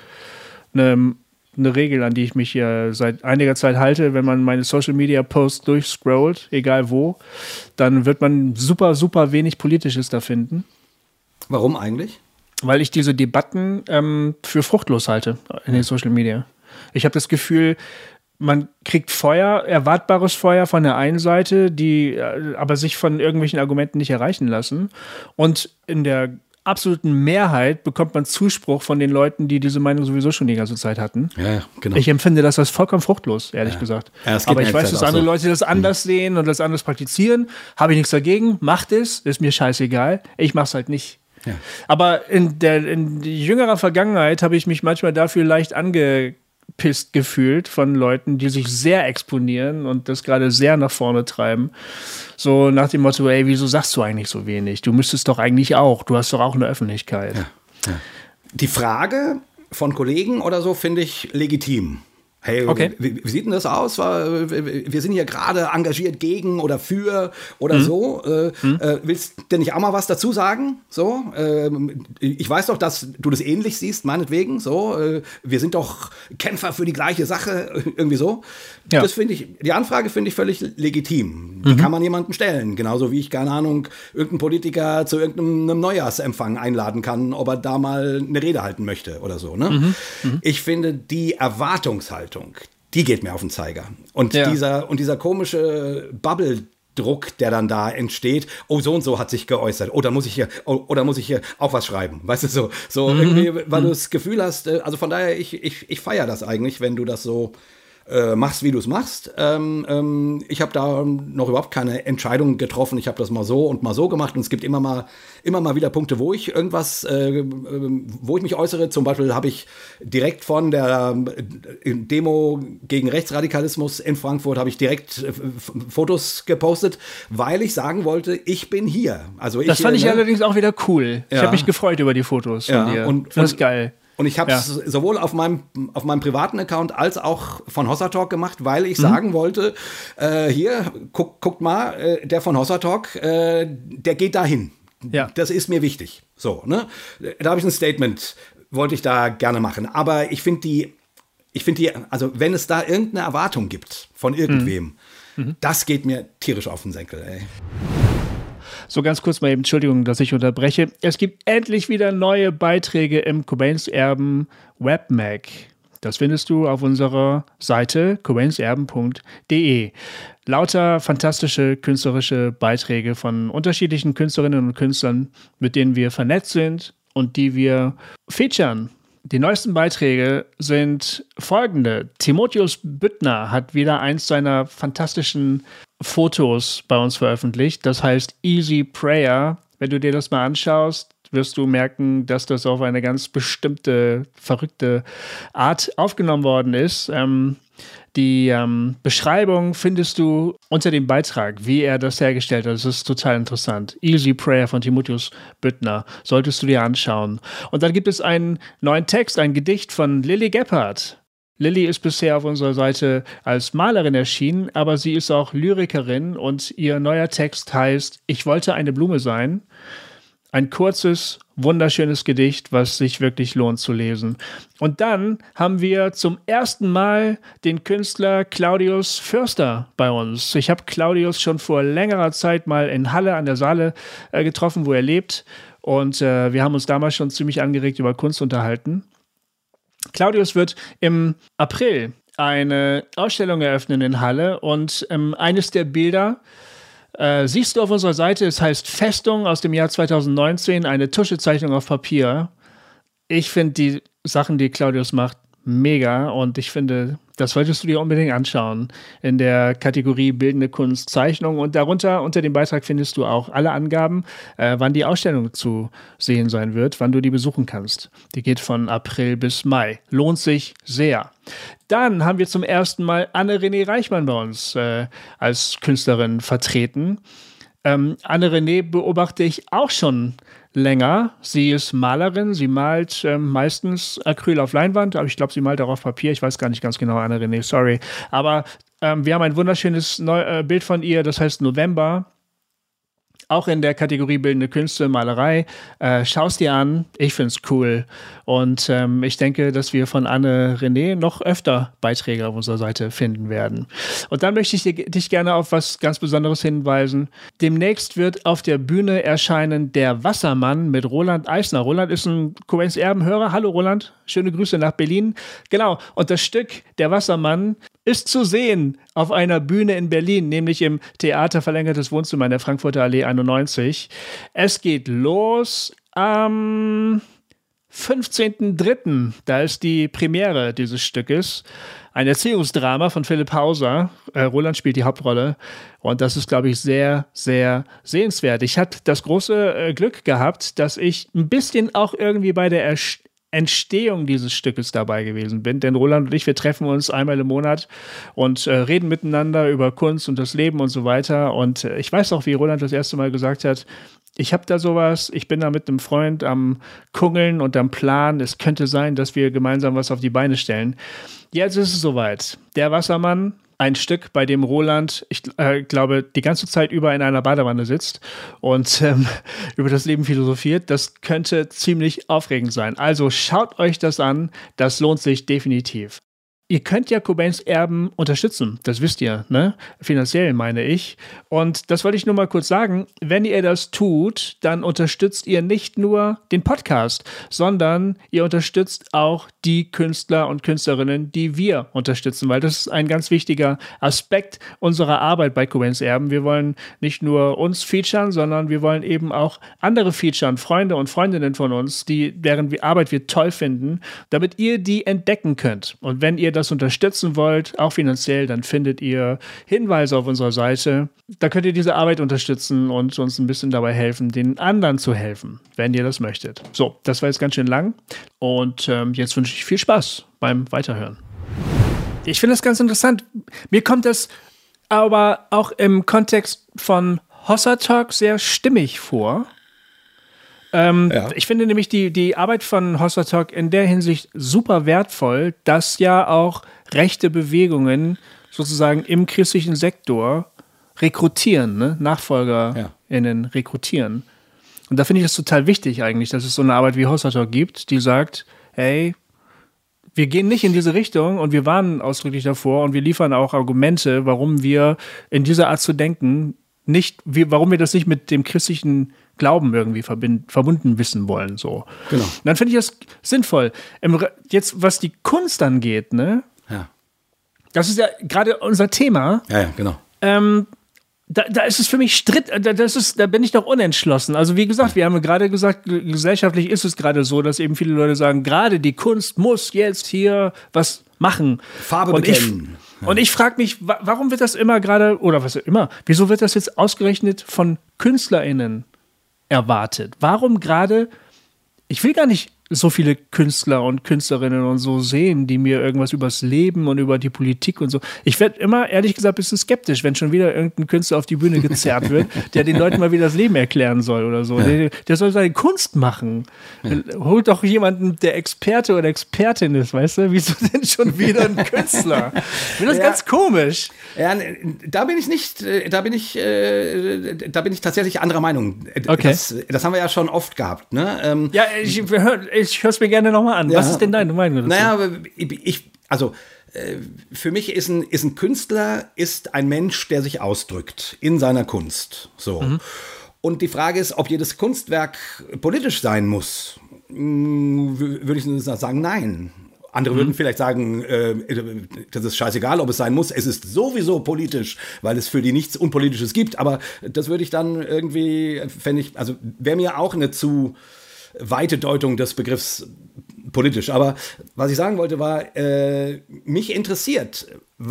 Regel, an die ich mich ja seit einiger Zeit halte. Wenn man meine Social-Media-Posts durchscrollt, egal wo, dann wird man super, super wenig Politisches da finden. Warum eigentlich? Weil ich diese Debatten für fruchtlos halte in den Social-Media. Ich habe das Gefühl, man kriegt erwartbares Feuer von der einen Seite, die aber sich von irgendwelchen Argumenten nicht erreichen lassen. Und in der absoluten Mehrheit bekommt man Zuspruch von den Leuten, die diese Meinung sowieso schon die ganze Zeit hatten. Ja, genau. Ich empfinde das als vollkommen fruchtlos, ehrlich gesagt. Ja, aber ich weiß, dass andere Leute das anders sehen und das anders praktizieren. Habe ich nichts dagegen, macht es, ist mir scheißegal. Ich mach's halt nicht. Ja. Aber in jüngerer Vergangenheit habe ich mich manchmal dafür leicht angepisst gefühlt von Leuten, die sich sehr exponieren und das gerade sehr nach vorne treiben. So nach dem Motto, ey, wieso sagst du eigentlich so wenig? Du müsstest doch eigentlich auch. Du hast doch auch eine Öffentlichkeit. Ja. Die Frage von Kollegen oder so finde ich legitim. Hey, okay. Wie sieht denn das aus? Wir sind hier gerade engagiert gegen oder für oder so. Willst du denn nicht auch mal was dazu sagen? So, ich weiß doch, dass du das ähnlich siehst, meinetwegen. So, wir sind doch Kämpfer für die gleiche Sache, irgendwie so. Ja. Die Anfrage finde ich völlig legitim. Die kann man jemandem stellen. Genauso wie ich, keine Ahnung, irgendeinen Politiker zu irgendeinem Neujahrsempfang einladen kann, ob er da mal eine Rede halten möchte oder so. Ne? Ich finde, die Erwartungshaltung, die geht mir auf den Zeiger. Und dieser komische Bubble-Druck, der dann da entsteht, oh, so und so hat sich geäußert, da muss ich hier auch was schreiben. Weißt du, so irgendwie, weil du das Gefühl hast, also von daher, ich feiere das eigentlich, wenn du das so machst, wie du es machst. Ich habe da noch überhaupt keine Entscheidung getroffen. Ich habe das mal so und mal so gemacht und es gibt immer mal wieder Punkte, wo ich irgendwas, wo ich mich äußere. Zum Beispiel habe ich direkt von der Demo gegen Rechtsradikalismus in Frankfurt habe ich direkt Fotos gepostet, weil ich sagen wollte, ich bin hier. Also das fand ich allerdings auch wieder cool. Ich habe mich gefreut über die Fotos von dir. Das ist geil. Und ich habe es sowohl auf meinem privaten Account als auch von Hossa Talk gemacht, weil ich sagen wollte, hier, guckt mal, der von Hossa Talk, der geht dahin. Ja. Das ist mir wichtig. So, ne? Da habe ich ein Statement, wollte ich da gerne machen. Aber ich finde die, also wenn es da irgendeine Erwartung gibt von irgendwem, das geht mir tierisch auf den Senkel, ey. So ganz kurz mal eben, Entschuldigung, dass ich unterbreche. Es gibt endlich wieder neue Beiträge im Cobains Erben Webmag. Das findest du auf unserer Seite cobainserben.de. Lauter fantastische künstlerische Beiträge von unterschiedlichen Künstlerinnen und Künstlern, mit denen wir vernetzt sind und die wir featuren. Die neuesten Beiträge sind folgende. Timotheus Büttner hat wieder eins seiner fantastischen Fotos bei uns veröffentlicht. Das heißt Easy Prayer. Wenn du dir das mal anschaust, wirst du merken, dass das auf eine ganz bestimmte, verrückte Art aufgenommen worden ist. Die Beschreibung findest du unter dem Beitrag, wie er das hergestellt hat. Das ist total interessant. Easy Prayer von Timotheus Büttner. Solltest du dir anschauen. Und dann gibt es einen neuen Text, ein Gedicht von Lilly Gebhardt. Lilly ist bisher auf unserer Seite als Malerin erschienen, aber sie ist auch Lyrikerin und ihr neuer Text heißt Ich wollte eine Blume sein. Ein kurzes, wunderschönes Gedicht, was sich wirklich lohnt zu lesen. Und dann haben wir zum ersten Mal den Künstler Claudius Förster bei uns. Ich habe Claudius schon vor längerer Zeit mal in Halle an der Saale getroffen, wo er lebt. Und wir haben uns damals schon ziemlich angeregt über Kunst unterhalten. Claudius wird im April eine Ausstellung eröffnen in Halle. Und eines der Bilder siehst du auf unserer Seite, es heißt Festung aus dem Jahr 2019, eine Tuschezeichnung auf Papier. Ich finde die Sachen, die Claudius macht, mega und ich finde, das solltest du dir unbedingt anschauen in der Kategorie Bildende Kunst, Zeichnung und darunter, unter dem Beitrag findest du auch alle Angaben, wann die Ausstellung zu sehen sein wird, wann du die besuchen kannst. Die geht von April bis Mai. Lohnt sich sehr. Dann haben wir zum ersten Mal Anne-Renée Reichmann bei uns als Künstlerin vertreten. Anne-Renée beobachte ich auch schon länger. Sie ist Malerin, sie malt meistens Acryl auf Leinwand, aber ich glaube, sie malt auch auf Papier. Ich weiß gar nicht ganz genau, Anne-Renée, sorry. Aber wir haben ein wunderschönes Bild von ihr, das heißt November. Auch in der Kategorie Bildende Künste, Malerei. Schau es dir an, ich finde es cool. Und ich denke, dass wir von Anne-Renée noch öfter Beiträge auf unserer Seite finden werden. Und dann möchte ich dich gerne auf was ganz Besonderes hinweisen. Demnächst wird auf der Bühne erscheinen Der Wassermann mit Roland Eisner. Roland ist ein Kobenz Erben-Hörer. Hallo Roland, schöne Grüße nach Berlin. Genau, und das Stück Der Wassermann ist zu sehen auf einer Bühne in Berlin, nämlich im Theater Verlängertes Wohnzimmer in der Frankfurter Allee 91. Es geht los am 15.03. Da ist die Premiere dieses Stückes. Ein Erziehungsdrama von Philipp Hauser. Roland spielt die Hauptrolle. Und das ist, glaube ich, sehr, sehr sehenswert. Ich hatte das große Glück gehabt, dass ich ein bisschen auch irgendwie bei der Entstehung dieses Stückes dabei gewesen bin. Denn Roland und ich, wir treffen uns einmal im Monat und reden miteinander über Kunst und das Leben und so weiter. Und ich weiß auch, wie Roland das erste Mal gesagt hat, ich habe da sowas, ich bin da mit einem Freund am Kungeln und am Plan. Es könnte sein, dass wir gemeinsam was auf die Beine stellen. Jetzt ist es soweit. Der Wassermann, ein Stück, bei dem Roland, ich glaube, die ganze Zeit über in einer Badewanne sitzt und über das Leben philosophiert. Das könnte ziemlich aufregend sein. Also schaut euch das an, das lohnt sich definitiv. Ihr könnt ja Kobenz Erben unterstützen, das wisst ihr, ne? Finanziell meine ich. Und das wollte ich nur mal kurz sagen, wenn ihr das tut, dann unterstützt ihr nicht nur den Podcast, sondern ihr unterstützt auch die Künstler und Künstlerinnen, die wir unterstützen, weil das ist ein ganz wichtiger Aspekt unserer Arbeit bei Kobenz Erben. Wir wollen nicht nur uns featuren, sondern wir wollen eben auch andere featuren, Freunde und Freundinnen von uns, deren Arbeit wir toll finden, damit ihr die entdecken könnt. Und wenn ihr das unterstützen wollt, auch finanziell, dann findet ihr Hinweise auf unserer Seite. Da könnt ihr diese Arbeit unterstützen und uns ein bisschen dabei helfen, den anderen zu helfen, wenn ihr das möchtet. So, das war jetzt ganz schön lang und jetzt wünsche ich viel Spaß beim Weiterhören. Ich finde das ganz interessant. Mir kommt das aber auch im Kontext von Hossa Talk sehr stimmig vor. Ja. Ich finde nämlich die Arbeit von Hossa Talk in der Hinsicht super wertvoll, dass ja auch rechte Bewegungen sozusagen im christlichen Sektor rekrutieren, ne? NachfolgerInnen rekrutieren. Und da finde ich das total wichtig eigentlich, dass es so eine Arbeit wie Hossa Talk gibt, die sagt, hey, wir gehen nicht in diese Richtung und wir warnen ausdrücklich davor und wir liefern auch Argumente, warum wir in dieser Art zu denken warum wir das nicht mit dem christlichen Glauben irgendwie verbunden wissen wollen. So. Genau. Und dann finde ich das sinnvoll. Jetzt, was die Kunst angeht, ne? Ja. Das ist ja gerade unser Thema. Ja, genau. Da ist es für mich da bin ich doch unentschlossen. Also wie gesagt, wir haben ja gerade gesagt, gesellschaftlich ist es gerade so, dass eben viele Leute sagen, gerade die Kunst muss jetzt hier was machen. Farbe bekennen. Und ich frage mich, warum wird das immer gerade, oder was immer, wieso wird das jetzt ausgerechnet von KünstlerInnen erwartet? Warum gerade, ich will gar nicht so viele Künstler und Künstlerinnen und so sehen, die mir irgendwas übers Leben und über die Politik und so. Ich werde immer, ehrlich gesagt, ein bisschen skeptisch, wenn schon wieder irgendein Künstler auf die Bühne gezerrt wird, der den Leuten mal wieder das Leben erklären soll oder so. Ja. Der soll seine Kunst machen. Ja. Holt doch jemanden, der Experte oder Expertin ist, weißt du? Wieso denn schon wieder ein Künstler? Ich finde das ganz komisch. Ja, da bin ich tatsächlich anderer Meinung. Okay. Das haben wir ja schon oft gehabt, ne? Ja, ich höre es mir gerne nochmal an. Was ist denn deine Meinung dazu? Naja, für mich ist ein Künstler ist ein Mensch, der sich ausdrückt in seiner Kunst. So. Mhm. Und die Frage ist, ob jedes Kunstwerk politisch sein muss. Würde ich sagen, nein. Andere würden vielleicht sagen, das ist scheißegal, ob es sein muss. Es ist sowieso politisch, weil es für die nichts Unpolitisches gibt. Aber das würde ich dann irgendwie, wäre mir auch eine zu weite Deutung des Begriffs politisch. Aber was ich sagen wollte war, mich interessiert,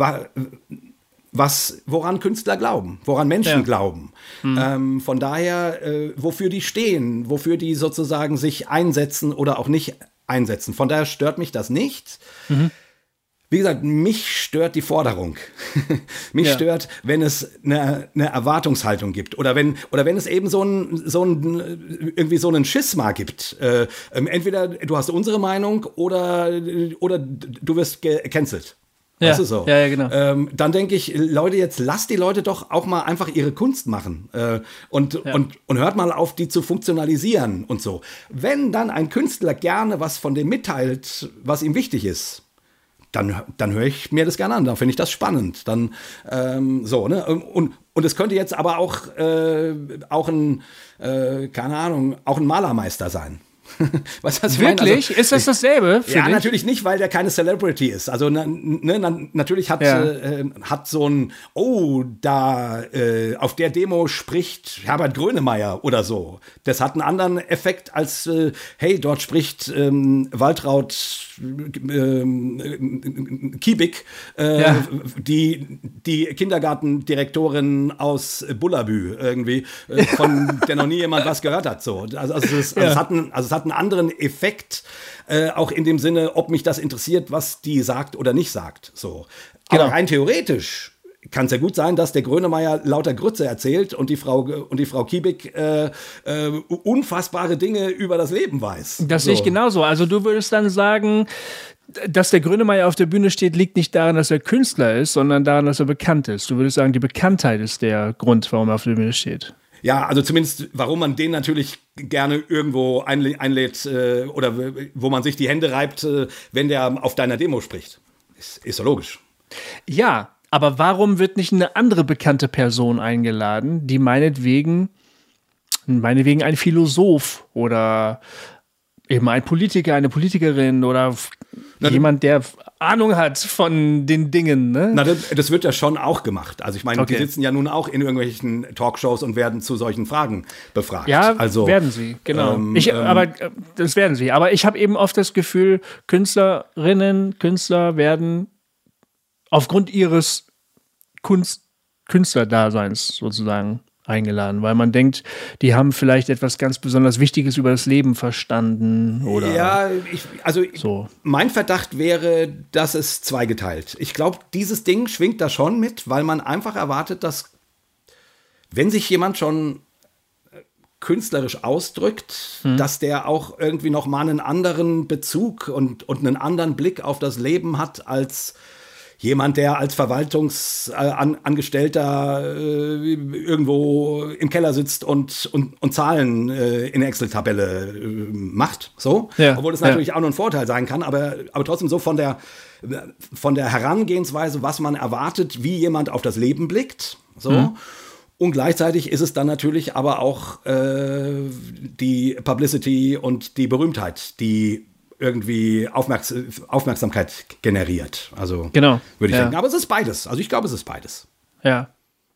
woran Künstler glauben, woran Menschen glauben. Mhm. Von daher, wofür die stehen, wofür die sozusagen sich einsetzen oder auch nicht einsetzen. Von daher stört mich das nicht. Mhm. Wie gesagt, mich stört die Forderung. Mich stört, wenn es eine Erwartungshaltung gibt oder wenn es eben so einen Schisma gibt. Entweder du hast unsere Meinung oder du wirst gecancelt. Ja. Das ist so. Ja, genau. Dann denke ich, Leute, jetzt lasst die Leute doch auch mal einfach ihre Kunst machen und hört mal auf, die zu funktionalisieren und so. Wenn dann ein Künstler gerne was von dem mitteilt, was ihm wichtig ist, dann höre ich mir das gerne an, dann finde ich das spannend. Dann ne? Und es könnte jetzt aber auch ein Malermeister sein. Wirklich? Ist das dasselbe für dich? Natürlich nicht, weil der keine Celebrity ist. Also natürlich hat so ein, auf der Demo spricht Herbert Grönemeyer oder so. Das hat einen anderen Effekt als, dort spricht Waltraud Kiebig, die Kindergartendirektorin aus Bullabü irgendwie, von der noch nie jemand was gehört hat. So. Es hat einen anderen Effekt, auch in dem Sinne, ob mich das interessiert, was die sagt oder nicht sagt. So. Genau. Aber rein theoretisch kann es ja gut sein, dass der Grönemeyer lauter Grütze erzählt und die Frau Kiebig unfassbare Dinge über das Leben weiß. Das sehe ich genauso. Also du würdest dann sagen, dass der Grönemeyer auf der Bühne steht, liegt nicht daran, dass er Künstler ist, sondern daran, dass er bekannt ist. Du würdest sagen, die Bekanntheit ist der Grund, warum er auf der Bühne steht. Ja, also zumindest, warum man den natürlich gerne irgendwo einlädt oder wo man sich die Hände reibt, wenn der auf deiner Demo spricht. Ist doch logisch. Ja, aber warum wird nicht eine andere bekannte Person eingeladen, die meinetwegen ein Philosoph oder eben ein Politiker, eine Politikerin oder jemand, der Ahnung hat von den Dingen, ne? Na, das wird ja schon auch gemacht. Also ich meine, die sitzen ja nun auch in irgendwelchen Talkshows und werden zu solchen Fragen befragt. Ja, also, werden sie, genau. Das werden sie. Aber ich habe eben oft das Gefühl, Künstlerinnen, Künstler werden aufgrund ihres Künstlerdaseins sozusagen eingeladen, weil man denkt, die haben vielleicht etwas ganz besonders Wichtiges über das Leben verstanden oder mein Verdacht wäre, dass es zweigeteilt. Ich glaube, dieses Ding schwingt da schon mit, weil man einfach erwartet, dass wenn sich jemand schon künstlerisch ausdrückt, dass der auch irgendwie noch mal einen anderen Bezug und einen anderen Blick auf das Leben hat als jemand, der als Verwaltungsangestellter irgendwo im Keller sitzt und Zahlen in der Excel-Tabelle macht. So. Ja, obwohl das natürlich auch nur ein Vorteil sein kann, aber trotzdem so von der Herangehensweise, was man erwartet, wie jemand auf das Leben blickt. So. Mhm. Und gleichzeitig ist es dann natürlich aber auch die Publicity und die Berühmtheit, die irgendwie Aufmerksamkeit generiert. Also genau, würde ich denken. Aber es ist beides. Also ich glaube, es ist beides. Ja.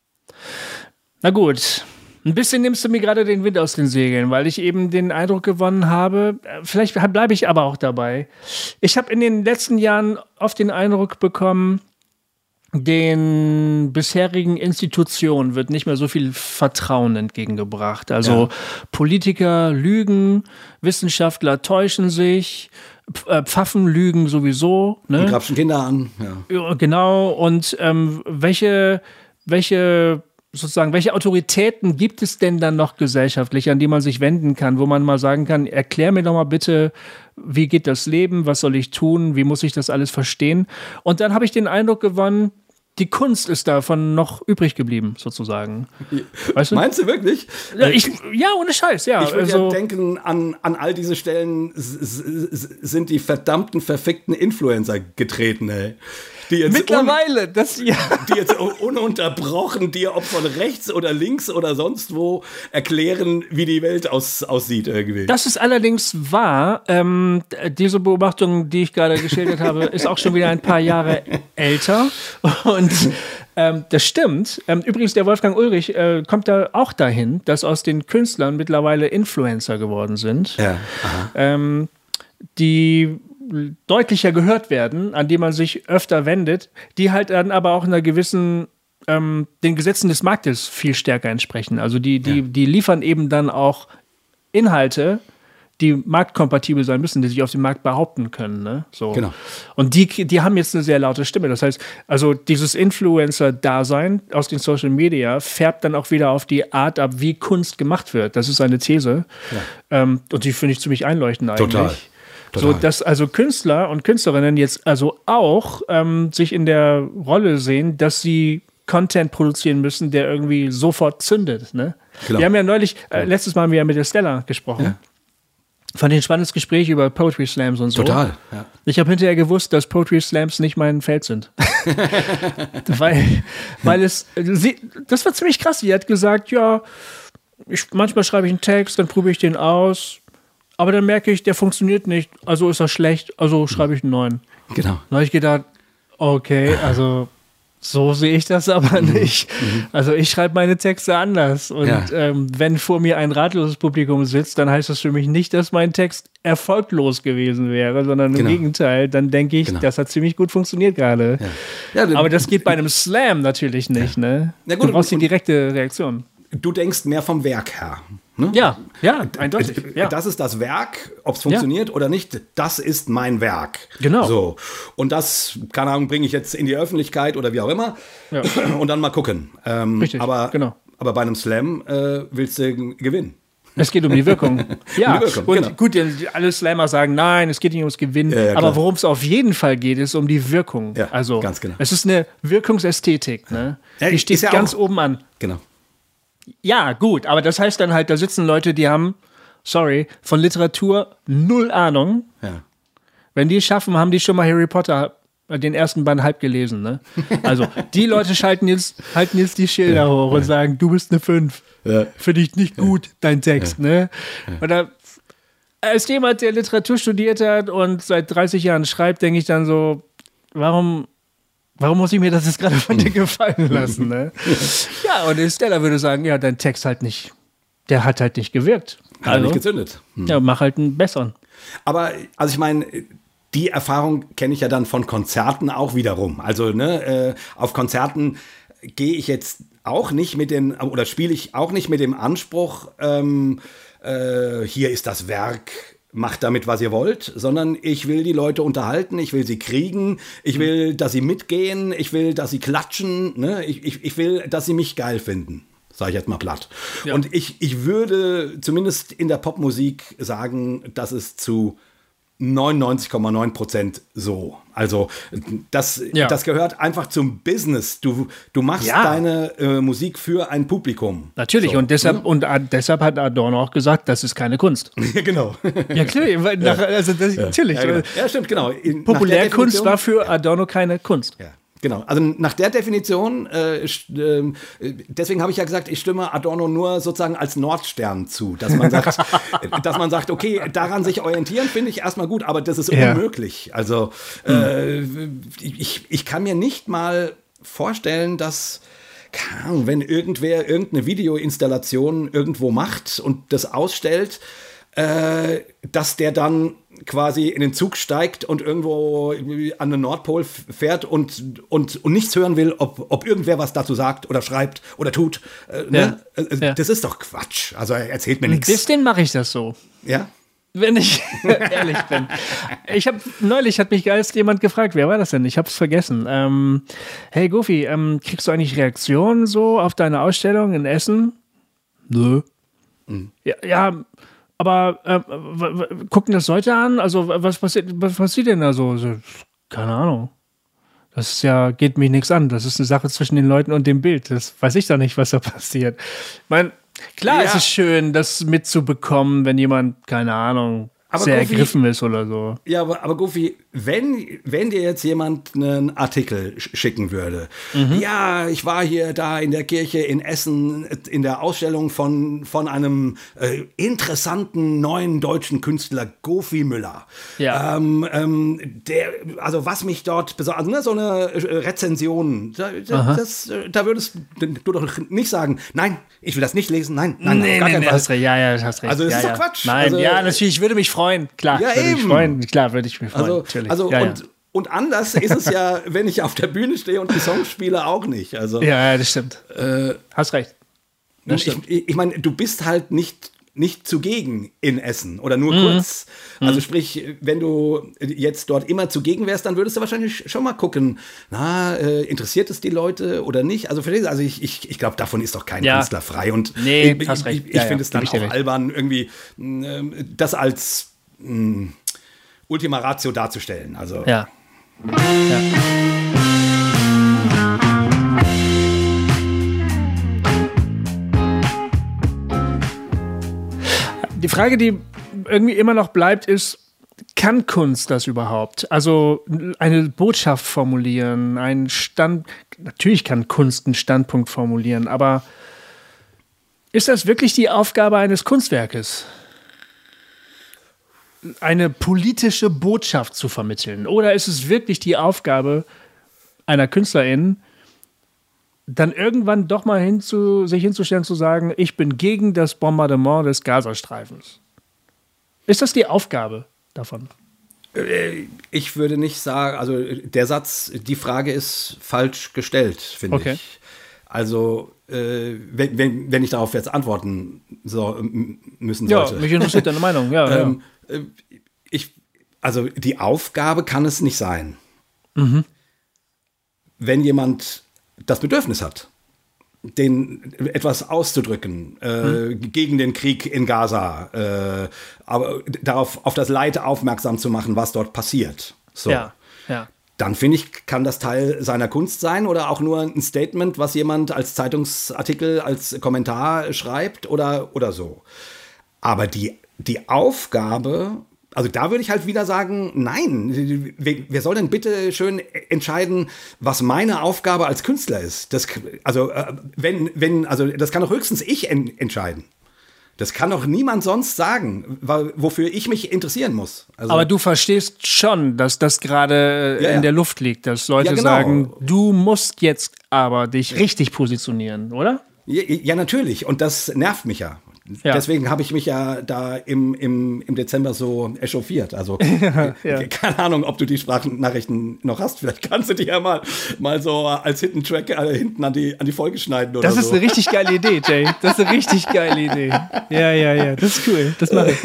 Na gut. Ein bisschen nimmst du mir gerade den Wind aus den Segeln, weil ich eben den Eindruck gewonnen habe, vielleicht bleibe ich aber auch dabei. Ich habe in den letzten Jahren oft den Eindruck bekommen, den bisherigen Institutionen wird nicht mehr so viel Vertrauen entgegengebracht. Also Politiker lügen, Wissenschaftler täuschen sich, Pfaffen lügen sowieso. Ne? Die grapschen Kinder an. Ja, genau. Und welche Autoritäten gibt es denn dann noch gesellschaftlich, an die man sich wenden kann, wo man mal sagen kann, erklär mir doch mal bitte, wie geht das Leben, was soll ich tun, wie muss ich das alles verstehen? Und dann habe ich den Eindruck gewonnen, die Kunst ist davon noch übrig geblieben, sozusagen. Weißt du? Meinst du wirklich? Ja, ohne Scheiß, ja. Ich würde ja denken, an all diese Stellen sind die verdammten, verfickten Influencer getreten, ey. Mittlerweile, die jetzt ununterbrochen dir, ob von rechts oder links oder sonst wo, erklären, wie die Welt aussieht irgendwie. Das ist allerdings wahr. Diese Beobachtung, die ich gerade geschildert habe, ist auch schon wieder ein paar Jahre älter. Und das stimmt. Übrigens, der Wolfgang Ulrich kommt da auch dahin, dass aus den Künstlern mittlerweile Influencer geworden sind. Ja. Die deutlicher gehört werden, an die man sich öfter wendet, die halt dann aber auch in einer gewissen den Gesetzen des Marktes viel stärker entsprechen. Also die liefern eben dann auch Inhalte, die marktkompatibel sein müssen, die sich auf dem Markt behaupten können. Ne? So. Genau. Und die haben jetzt eine sehr laute Stimme. Das heißt, also dieses Influencer-Dasein aus den Social Media färbt dann auch wieder auf die Art ab, wie Kunst gemacht wird. Das ist eine These. Ja. Und die finde ich ziemlich einleuchtend eigentlich. Total. So, dass also Künstler und Künstlerinnen jetzt also auch sich in der Rolle sehen, dass sie Content produzieren müssen, der irgendwie sofort zündet. Ne? Genau. Wir haben ja neulich, letztes Mal haben wir ja mit der Stella gesprochen. Ja. Fand ich ein spannendes Gespräch über Poetry Slams und so. Total, ja. Ich habe hinterher gewusst, dass Poetry Slams nicht mein Feld sind. weil das war ziemlich krass. Sie hat gesagt, ja, manchmal schreibe ich einen Text, dann probiere ich den aus. Aber dann merke ich, der funktioniert nicht, also ist er schlecht, also schreibe ich einen neuen. Genau. Da habe ich gedacht, okay, also so sehe ich das aber nicht. Also ich schreibe meine Texte anders. Und wenn vor mir ein ratloses Publikum sitzt, dann heißt das für mich nicht, dass mein Text erfolglos gewesen wäre, sondern im Gegenteil, dann denke ich, das hat ziemlich gut funktioniert gerade. Ja. Ja, aber das geht bei einem Slam natürlich nicht. Ne? Na gut, du brauchst die direkte Reaktion. Du denkst mehr vom Werk her. Ne? Ja, eindeutig. Ja. Das ist das Werk, ob es funktioniert oder nicht, das ist mein Werk. Genau. So. Und das, keine Ahnung, bringe ich jetzt in die Öffentlichkeit oder wie auch immer und dann mal gucken. Richtig, aber bei einem Slam willst du gewinnen. Es geht um die Wirkung. Ja, um die Wirkung, und genau. Gut, alle Slammer sagen, nein, es geht nicht ums Gewinnen. Ja, aber worum es auf jeden Fall geht, ist um die Wirkung. Ja, also, ganz genau. Es ist eine Wirkungsästhetik. Ne? Die steht ganz oben an. Genau. Ja, gut, aber das heißt dann halt, da sitzen Leute, die haben, von Literatur null Ahnung. Ja. Wenn die es schaffen, haben die schon mal Harry Potter, den ersten Band halb gelesen. Ne? Also, die Leute halten jetzt die Schilder hoch und sagen, du bist eine 5. Ja. Finde ich nicht gut, dein Text. Ne? Oder als jemand, der Literatur studiert hat und seit 30 Jahren schreibt, denke ich dann so, warum muss ich mir das jetzt gerade von dir gefallen lassen? Ne? Ja, und Stella würde sagen, ja, dein Text der hat halt nicht gewirkt. Hat nicht gezündet. Ja, mach halt einen besseren. Aber, also ich meine, die Erfahrung kenne ich ja dann von Konzerten auch wiederum. Also, auf Konzerten gehe ich jetzt auch nicht oder spiele ich auch nicht mit dem Anspruch, hier ist das Werk, macht damit, was ihr wollt, sondern ich will die Leute unterhalten, ich will sie kriegen, ich will, dass sie mitgehen, ich will, dass sie klatschen, ne? Ich will, dass sie mich geil finden, sage ich jetzt mal platt. Ja. Und ich würde zumindest in der Popmusik sagen, dass es zu 99,9% so. Also das gehört einfach zum Business. Du machst deine Musik für ein Publikum. Natürlich, so. Und deshalb hat Adorno auch gesagt, das ist keine Kunst. Genau. Ja, klar, natürlich. Ja, genau. Ja, stimmt, genau. Populärkunst war für Adorno keine Kunst. Ja. Genau, also nach der Definition, deswegen habe ich ja gesagt, ich stimme Adorno nur sozusagen als Nordstern zu, dass man sagt, okay, daran sich orientieren, finde ich erstmal gut, aber das ist unmöglich. Also ich kann mir nicht mal vorstellen, dass, wenn irgendwer irgendeine Videoinstallation irgendwo macht und das ausstellt, dass der dann quasi in den Zug steigt und irgendwo an den Nordpol fährt und nichts hören will, ob irgendwer was dazu sagt oder schreibt oder tut. Ne? Das ist doch Quatsch. Also er erzählt mir nichts. Ein bisschen mache ich das so. Ja? Wenn ich ehrlich bin. Neulich hat mich geilst jemand gefragt, wer war das denn? Ich hab's vergessen. Hey Goofy, kriegst du eigentlich Reaktionen so auf deine Ausstellung in Essen? Nö. Ja, aber gucken das Leute an? Also was passiert denn da so? Keine Ahnung. Das ist ja, geht mich nichts an. Das ist eine Sache zwischen den Leuten und dem Bild. Das weiß ich doch nicht, was da passiert. Ich meine, klar, es ist schön, das mitzubekommen, wenn jemand, keine Ahnung, aber sehr Goofy, ergriffen ist oder so. Ja, aber Goofy, wenn dir jetzt jemand einen Artikel schicken würde, ja, ich war hier da in der Kirche in Essen in der Ausstellung von einem interessanten neuen deutschen Künstler, Goofy Müller. Ja. Also was mich dort besonders, ne, so eine Rezension, da würdest du doch nicht sagen, nein, ich will das nicht lesen, nein, nee, hast recht. Ja, hast recht. Also das ist doch Quatsch. Nein, also, natürlich, ich würde mich freuen. Klar, ja, würde ich mich freuen. Natürlich. Und anders ist es ja, wenn ich auf der Bühne stehe und die Songs spiele, auch nicht. Also, ja, das stimmt. Hast recht. Ich meine, du bist halt nicht zugegen in Essen oder nur kurz. Also sprich, wenn du jetzt dort immer zugegen wärst, dann würdest du wahrscheinlich schon mal gucken, interessiert es die Leute oder nicht? Also ich glaube, davon ist doch kein Künstler frei. Und nee, hast recht. Ich finde es dann auch albern, irgendwie das als Ultima Ratio darzustellen. Also ja. Die Frage, die irgendwie immer noch bleibt, ist, kann Kunst das überhaupt? Also eine Botschaft formulieren, natürlich kann Kunst einen Standpunkt formulieren, aber ist das wirklich die Aufgabe eines Kunstwerkes? Eine politische Botschaft zu vermitteln? Oder ist es wirklich die Aufgabe einer Künstlerin, dann irgendwann doch mal sich hinzustellen, zu sagen, ich bin gegen das Bombardement des Gazastreifens? Ist das die Aufgabe davon? Ich würde nicht sagen, also die Frage ist falsch gestellt, finde ich. Also, wenn ich darauf jetzt antworten müssen sollte. Ja, mich interessiert deine Meinung, ja. Also, die Aufgabe kann es nicht sein. Wenn jemand das Bedürfnis hat, etwas auszudrücken gegen den Krieg in Gaza, aber auf das Leid aufmerksam zu machen, was dort passiert. So. Ja. Dann finde ich, kann das Teil seiner Kunst sein oder auch nur ein Statement, was jemand als Zeitungsartikel, als Kommentar schreibt oder so. Aber die Aufgabe, also da würde ich halt wieder sagen, nein, wer soll denn bitte schön entscheiden, was meine Aufgabe als Künstler ist? Das kann doch höchstens ich entscheiden. Das kann doch niemand sonst sagen, wofür ich mich interessieren muss. Also, aber du verstehst schon, dass das gerade in der Luft liegt, dass Leute sagen, du musst jetzt aber dich richtig positionieren, oder? Ja, natürlich. Und das nervt mich ja. Deswegen habe ich mich ja da im Dezember so echauffiert. Also keine Ahnung, ob du die Sprachnachrichten noch hast. Vielleicht kannst du die ja mal so als Hidden Track hinten an die Folge schneiden oder so. Das ist eine richtig geile Idee, Jay. Das ist eine richtig geile Idee. Ja. Das ist cool. Das mache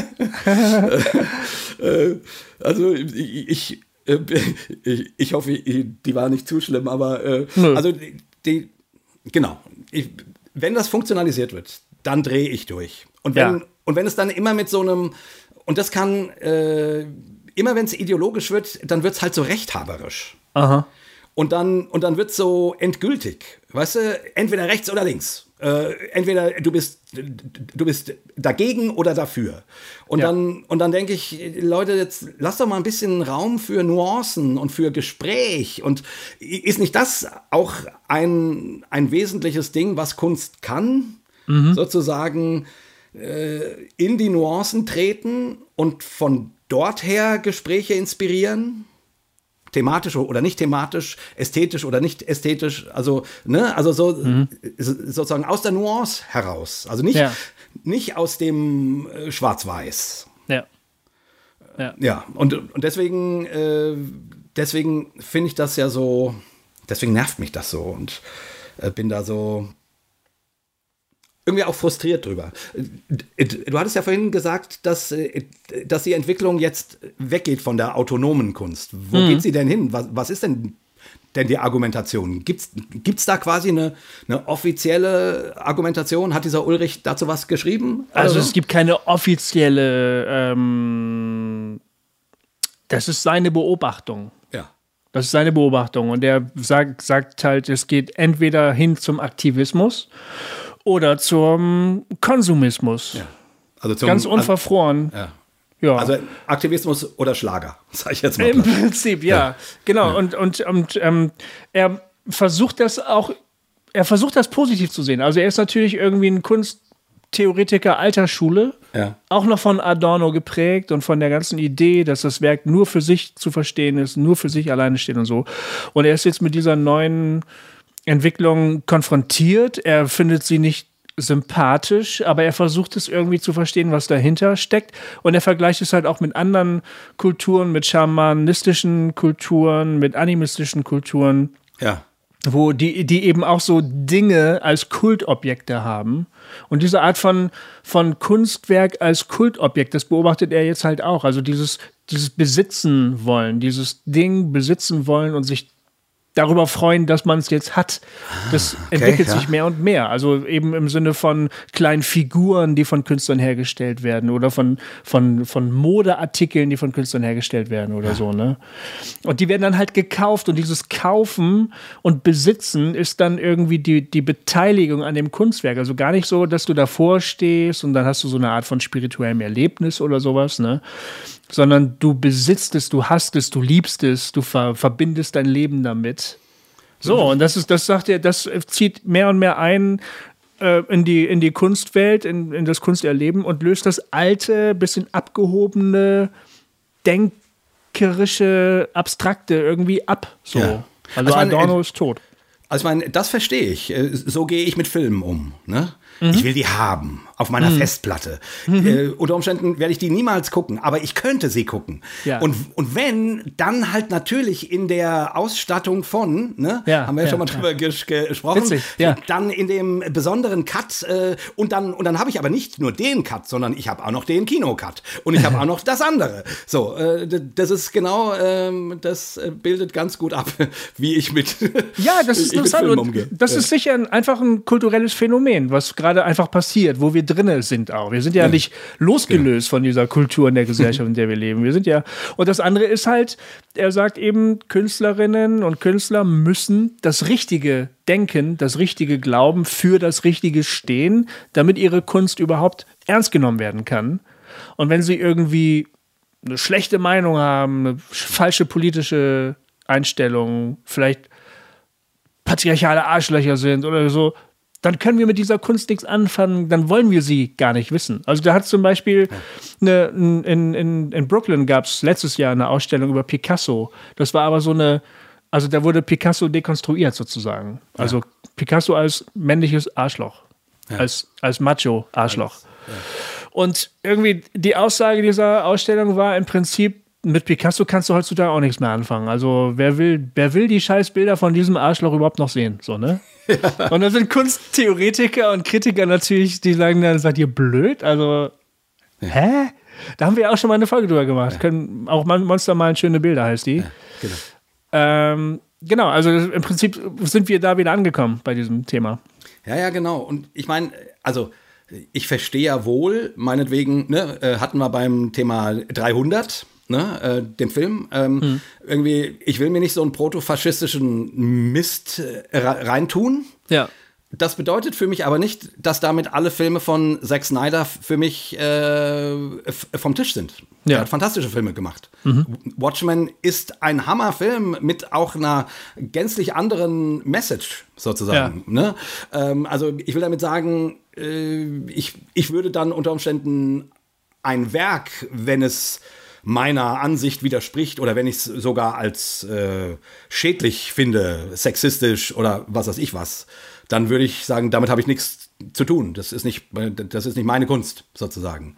ich. Also ich hoffe, die war nicht zu schlimm, aber also genau. Wenn das funktionalisiert wird, dann drehe ich durch. Und wenn es dann immer mit so einem, und das kann, immer wenn es ideologisch wird, dann wird es halt so rechthaberisch. Aha. Und dann wird es so endgültig. Weißt du, entweder rechts oder links. Entweder du bist dagegen oder dafür. Und dann denke ich, Leute, jetzt lasst doch mal ein bisschen Raum für Nuancen und für Gespräch. Und ist nicht das auch ein wesentliches Ding, was Kunst kann? Sozusagen in die Nuancen treten und von dort her Gespräche inspirieren? Thematisch oder nicht thematisch, ästhetisch oder nicht ästhetisch, also sozusagen aus der Nuance heraus, also nicht aus dem Schwarz-Weiß. Ja. Ja. Und deswegen finde ich das ja so, deswegen nervt mich das so und bin da so irgendwie auch frustriert drüber. Du hattest ja vorhin gesagt, dass die Entwicklung jetzt weggeht von der autonomen Kunst. Wo geht sie denn hin? Was ist denn die Argumentation? Gibt's da quasi eine offizielle Argumentation? Hat dieser Ulrich dazu was geschrieben? Also es gibt keine offizielle, das ist seine Beobachtung. Ja. Das ist seine Beobachtung. Und er sagt halt, es geht entweder hin zum Aktivismus oder zum Konsumismus. Ja. Also ganz unverfroren. Ja. Also Aktivismus oder Schlager, sage ich jetzt mal. Im Prinzip, ja. Genau. Ja. Und er versucht das positiv zu sehen. Also er ist natürlich irgendwie ein Kunsttheoretiker alter Schule, auch noch von Adorno geprägt und von der ganzen Idee, dass das Werk nur für sich zu verstehen ist, nur für sich alleine steht und so. Und er ist jetzt mit dieser neuen Entwicklung konfrontiert. Er findet sie nicht sympathisch, aber er versucht es irgendwie zu verstehen, was dahinter steckt. Und er vergleicht es halt auch mit anderen Kulturen, mit schamanistischen Kulturen, mit animistischen Kulturen. Ja. Wo die eben auch so Dinge als Kultobjekte haben. Und diese Art von Kunstwerk als Kultobjekt, das beobachtet er jetzt halt auch. Also dieses Besitzen wollen, dieses Ding besitzen wollen und sich darüber freuen, dass man es jetzt hat. Das entwickelt sich mehr und mehr. Also eben im Sinne von kleinen Figuren, die von Künstlern hergestellt werden oder von Modeartikeln, die von Künstlern hergestellt werden oder so, ne? Und die werden dann halt gekauft und dieses Kaufen und Besitzen ist dann irgendwie die Beteiligung an dem Kunstwerk. Also gar nicht so, dass du davor stehst und dann hast du so eine Art von spirituellem Erlebnis oder sowas, ne? Sondern du besitzt es, du hast es, du liebst es, du verbindest dein Leben damit. So, und das sagt er, das zieht mehr und mehr ein in die Kunstwelt, in das Kunsterleben und löst das alte, bisschen abgehobene, denkerische, abstrakte irgendwie ab. So. Ja. Also Adorno ist tot. Also ich meine, das verstehe ich. So gehe ich mit Filmen um, ne? Ich will die haben auf meiner Festplatte. Unter Umständen werde ich die niemals gucken, aber ich könnte sie gucken. Ja. Und wenn, dann halt natürlich in der Ausstattung von, ne, haben wir ja schon mal drüber gesprochen, witzig, dann in dem besonderen Cut und dann habe ich aber nicht nur den Cut, sondern ich habe auch noch den Kinocut und ich habe auch noch das andere. So, das ist genau, das bildet ganz gut ab, wie ich mit das ist interessant umgehe. Das ist sicher einfach ein kulturelles Phänomen, was gerade einfach passiert, wo wir drinne sind auch. Wir sind ja nicht losgelöst von dieser Kultur in der Gesellschaft, in der wir leben. Wir sind ja, und das andere ist halt, er sagt eben, Künstlerinnen und Künstler müssen das Richtige denken, das Richtige glauben, für das Richtige stehen, damit ihre Kunst überhaupt ernst genommen werden kann. Und wenn sie irgendwie eine schlechte Meinung haben, eine falsche politische Einstellung, vielleicht patriarchale Arschlöcher sind oder so, dann können wir mit dieser Kunst nichts anfangen, dann wollen wir sie gar nicht wissen. Also da hat zum Beispiel in Brooklyn gab es letztes Jahr eine Ausstellung über Picasso. Das war aber also da wurde Picasso dekonstruiert sozusagen. Also Picasso als männliches Arschloch, als Macho-Arschloch. Und irgendwie die Aussage dieser Ausstellung war im Prinzip, mit Picasso kannst du heutzutage auch nichts mehr anfangen. Also wer will die Scheißbilder von diesem Arschloch überhaupt noch sehen? So, ne? Ja. Und da sind Kunsttheoretiker und Kritiker natürlich, die sagen dann, seid ihr blöd? Also, hä? Da haben wir auch schon mal eine Folge drüber gemacht. Ja. Können auch Monster malen schöne Bilder, heißt die. Ja, genau. Genau, also im Prinzip sind wir da wieder angekommen bei diesem Thema. Ja, genau. Und ich meine, also ich verstehe ja wohl, meinetwegen, ne, hatten wir beim Thema 300, ne, dem Film, irgendwie, ich will mir nicht so einen protofaschistischen Mist reintun. Ja. Das bedeutet für mich aber nicht, dass damit alle Filme von Zack Snyder für mich vom Tisch sind. Er hat fantastische Filme gemacht. Watchmen ist ein Hammerfilm mit auch einer gänzlich anderen Message sozusagen. Ja. Ne? Also ich will damit sagen, ich würde dann unter Umständen ein Werk, wenn es meiner Ansicht widerspricht oder wenn ich es sogar als schädlich finde, sexistisch oder was weiß ich was, dann würde ich sagen, damit habe ich nichts zu tun. Das ist nicht meine Kunst, sozusagen.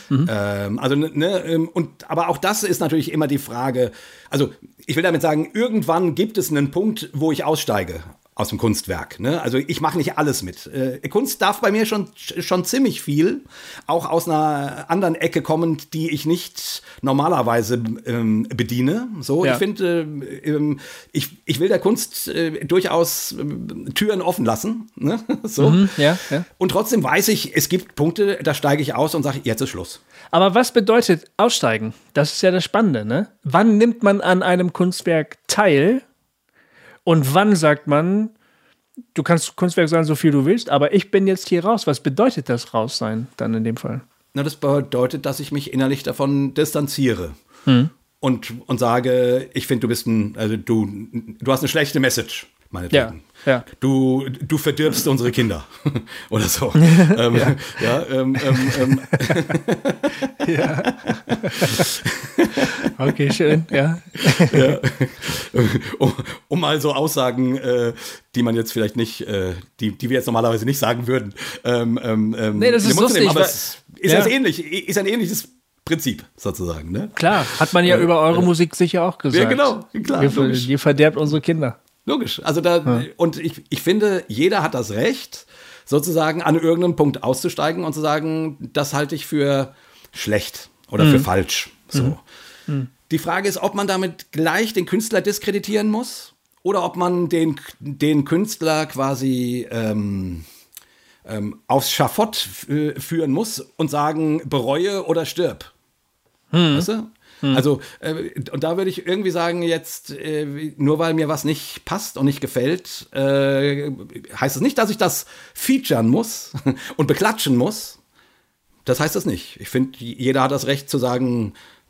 Aber auch das ist natürlich immer die Frage, also ich will damit sagen, irgendwann gibt es einen Punkt, wo ich aussteige aus dem Kunstwerk. Ne? Also ich mache nicht alles mit. Kunst darf bei mir schon ziemlich viel, auch aus einer anderen Ecke kommend, die ich nicht normalerweise bediene. So, ja. Ich finde, ich will der Kunst durchaus Türen offen lassen. Ne? So. Ja. Und trotzdem weiß ich, es gibt Punkte, da steige ich aus und sage, jetzt ist Schluss. Aber was bedeutet aussteigen? Das ist ja das Spannende. Ne? Wann nimmt man an einem Kunstwerk teil? Und wann sagt man, du kannst Kunstwerk sein, so viel du willst, aber ich bin jetzt hier raus. Was bedeutet das raus sein dann in dem Fall? Na, das bedeutet, dass ich mich innerlich davon distanziere und sage, ich finde, du hast eine schlechte Message, meinetwegen. Ja. Du verdirbst unsere Kinder oder so. Ja. Okay, schön, ja. Um mal so Aussagen, die man jetzt vielleicht nicht, die wir jetzt normalerweise nicht sagen würden. Nee, das ist lustig. Aber es ist ein ähnliches Prinzip sozusagen. Ne? Klar, hat man ja über eure Musik sicher auch gesagt. Ja, genau, klar. Ihr verderbt unsere Kinder. Logisch. Also und ich finde, jeder hat das Recht, sozusagen an irgendeinem Punkt auszusteigen und zu sagen, das halte ich für schlecht oder für falsch. So. Die Frage ist, ob man damit gleich den Künstler diskreditieren muss oder ob man den Künstler quasi aufs Schafott führen muss und sagen, bereue oder stirb. Weißt du? Also, und da würde ich irgendwie sagen, jetzt, nur weil mir was nicht passt und nicht gefällt, heißt es nicht, dass ich das featuren muss und beklatschen muss. Das heißt es nicht. Ich finde, jeder hat das Recht zu sagen,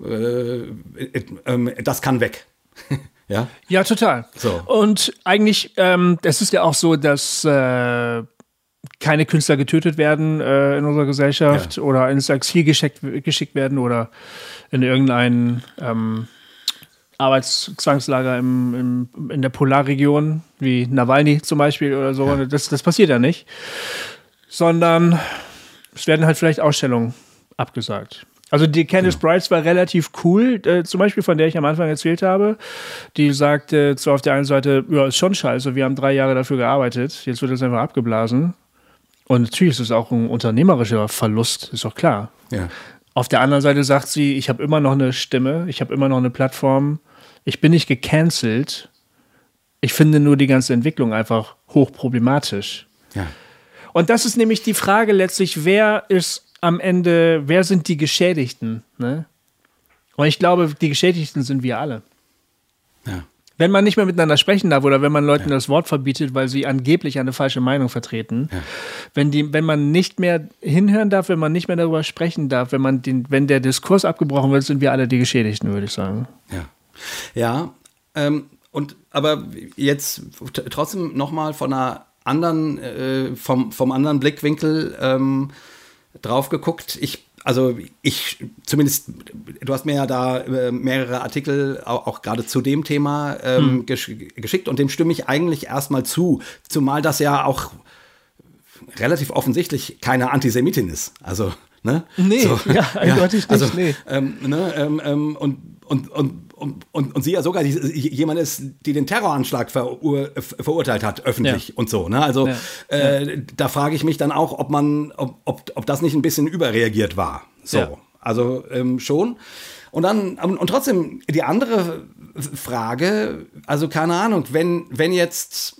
das kann weg. Ja? Ja, total. So. Und eigentlich, es ist ja auch so, dass keine Künstler getötet werden in unserer Gesellschaft oder ins Exil geschickt werden oder in irgendein Arbeitszwangslager in der Polarregion, wie Nawalny zum Beispiel oder so. Ja. Das passiert ja nicht. Sondern es werden halt vielleicht Ausstellungen abgesagt. Also die Candice Brights war relativ cool, zum Beispiel von der ich am Anfang erzählt habe. Die sagte zwar auf der einen Seite, ja, ist schon scheiße, wir haben 3 Jahre dafür gearbeitet, jetzt wird es einfach abgeblasen. Und natürlich ist es auch ein unternehmerischer Verlust, ist doch klar. Ja. Auf der anderen Seite sagt sie, ich habe immer noch eine Stimme, ich habe immer noch eine Plattform, ich bin nicht gecancelt. Ich finde nur die ganze Entwicklung einfach hochproblematisch. Ja. Und das ist nämlich die Frage letztlich, wer sind die Geschädigten? Ne? Und ich glaube, die Geschädigten sind wir alle. Ja. Wenn man nicht mehr miteinander sprechen darf oder wenn man Leuten das Wort verbietet, weil sie angeblich eine falsche Meinung vertreten, wenn man nicht mehr hinhören darf, wenn man nicht mehr darüber sprechen darf, wenn der Diskurs abgebrochen wird, sind wir alle die Geschädigten, würde ich sagen. Ja, aber jetzt trotzdem nochmal von einer anderen, vom anderen Blickwinkel drauf geguckt. Zumindest, du hast mir ja da mehrere Artikel auch gerade zu dem Thema geschickt und dem stimme ich eigentlich erstmal zu. Zumal das ja auch relativ offensichtlich keine Antisemitin ist. Also, ne? Nee, so, eindeutig nicht. Also, nee. Und sie ja sogar jemand ist, die den Terroranschlag verurteilt hat, öffentlich und so. Ne? Also da frage ich mich dann auch, ob das nicht ein bisschen überreagiert war. So, also schon. Und trotzdem die andere Frage, also keine Ahnung, wenn jetzt,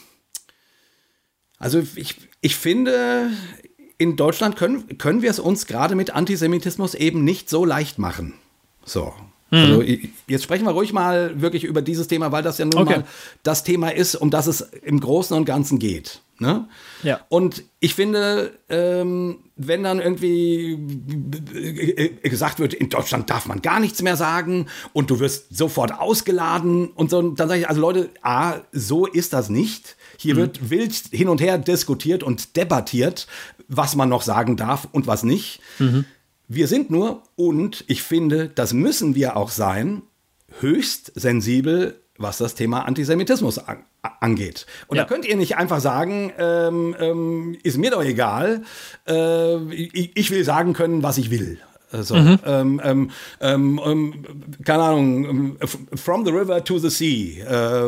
also ich finde, in Deutschland können wir es uns gerade mit Antisemitismus eben nicht so leicht machen. So. Also jetzt sprechen wir ruhig mal wirklich über dieses Thema, weil das ja nun mal das Thema ist, um das es im Großen und Ganzen geht. Ne? Ja. Und ich finde, wenn dann irgendwie gesagt wird, in Deutschland darf man gar nichts mehr sagen und du wirst sofort ausgeladen und so, dann sage ich, also Leute, so ist das nicht. Hier wird wild hin und her diskutiert und debattiert, was man noch sagen darf und was nicht. Wir sind nur, und ich finde, das müssen wir auch sein, höchst sensibel was das Thema Antisemitismus angeht. Und da könnt ihr nicht einfach sagen, ist mir doch egal, ich will sagen können, was ich will. So, keine Ahnung, from the river to the sea,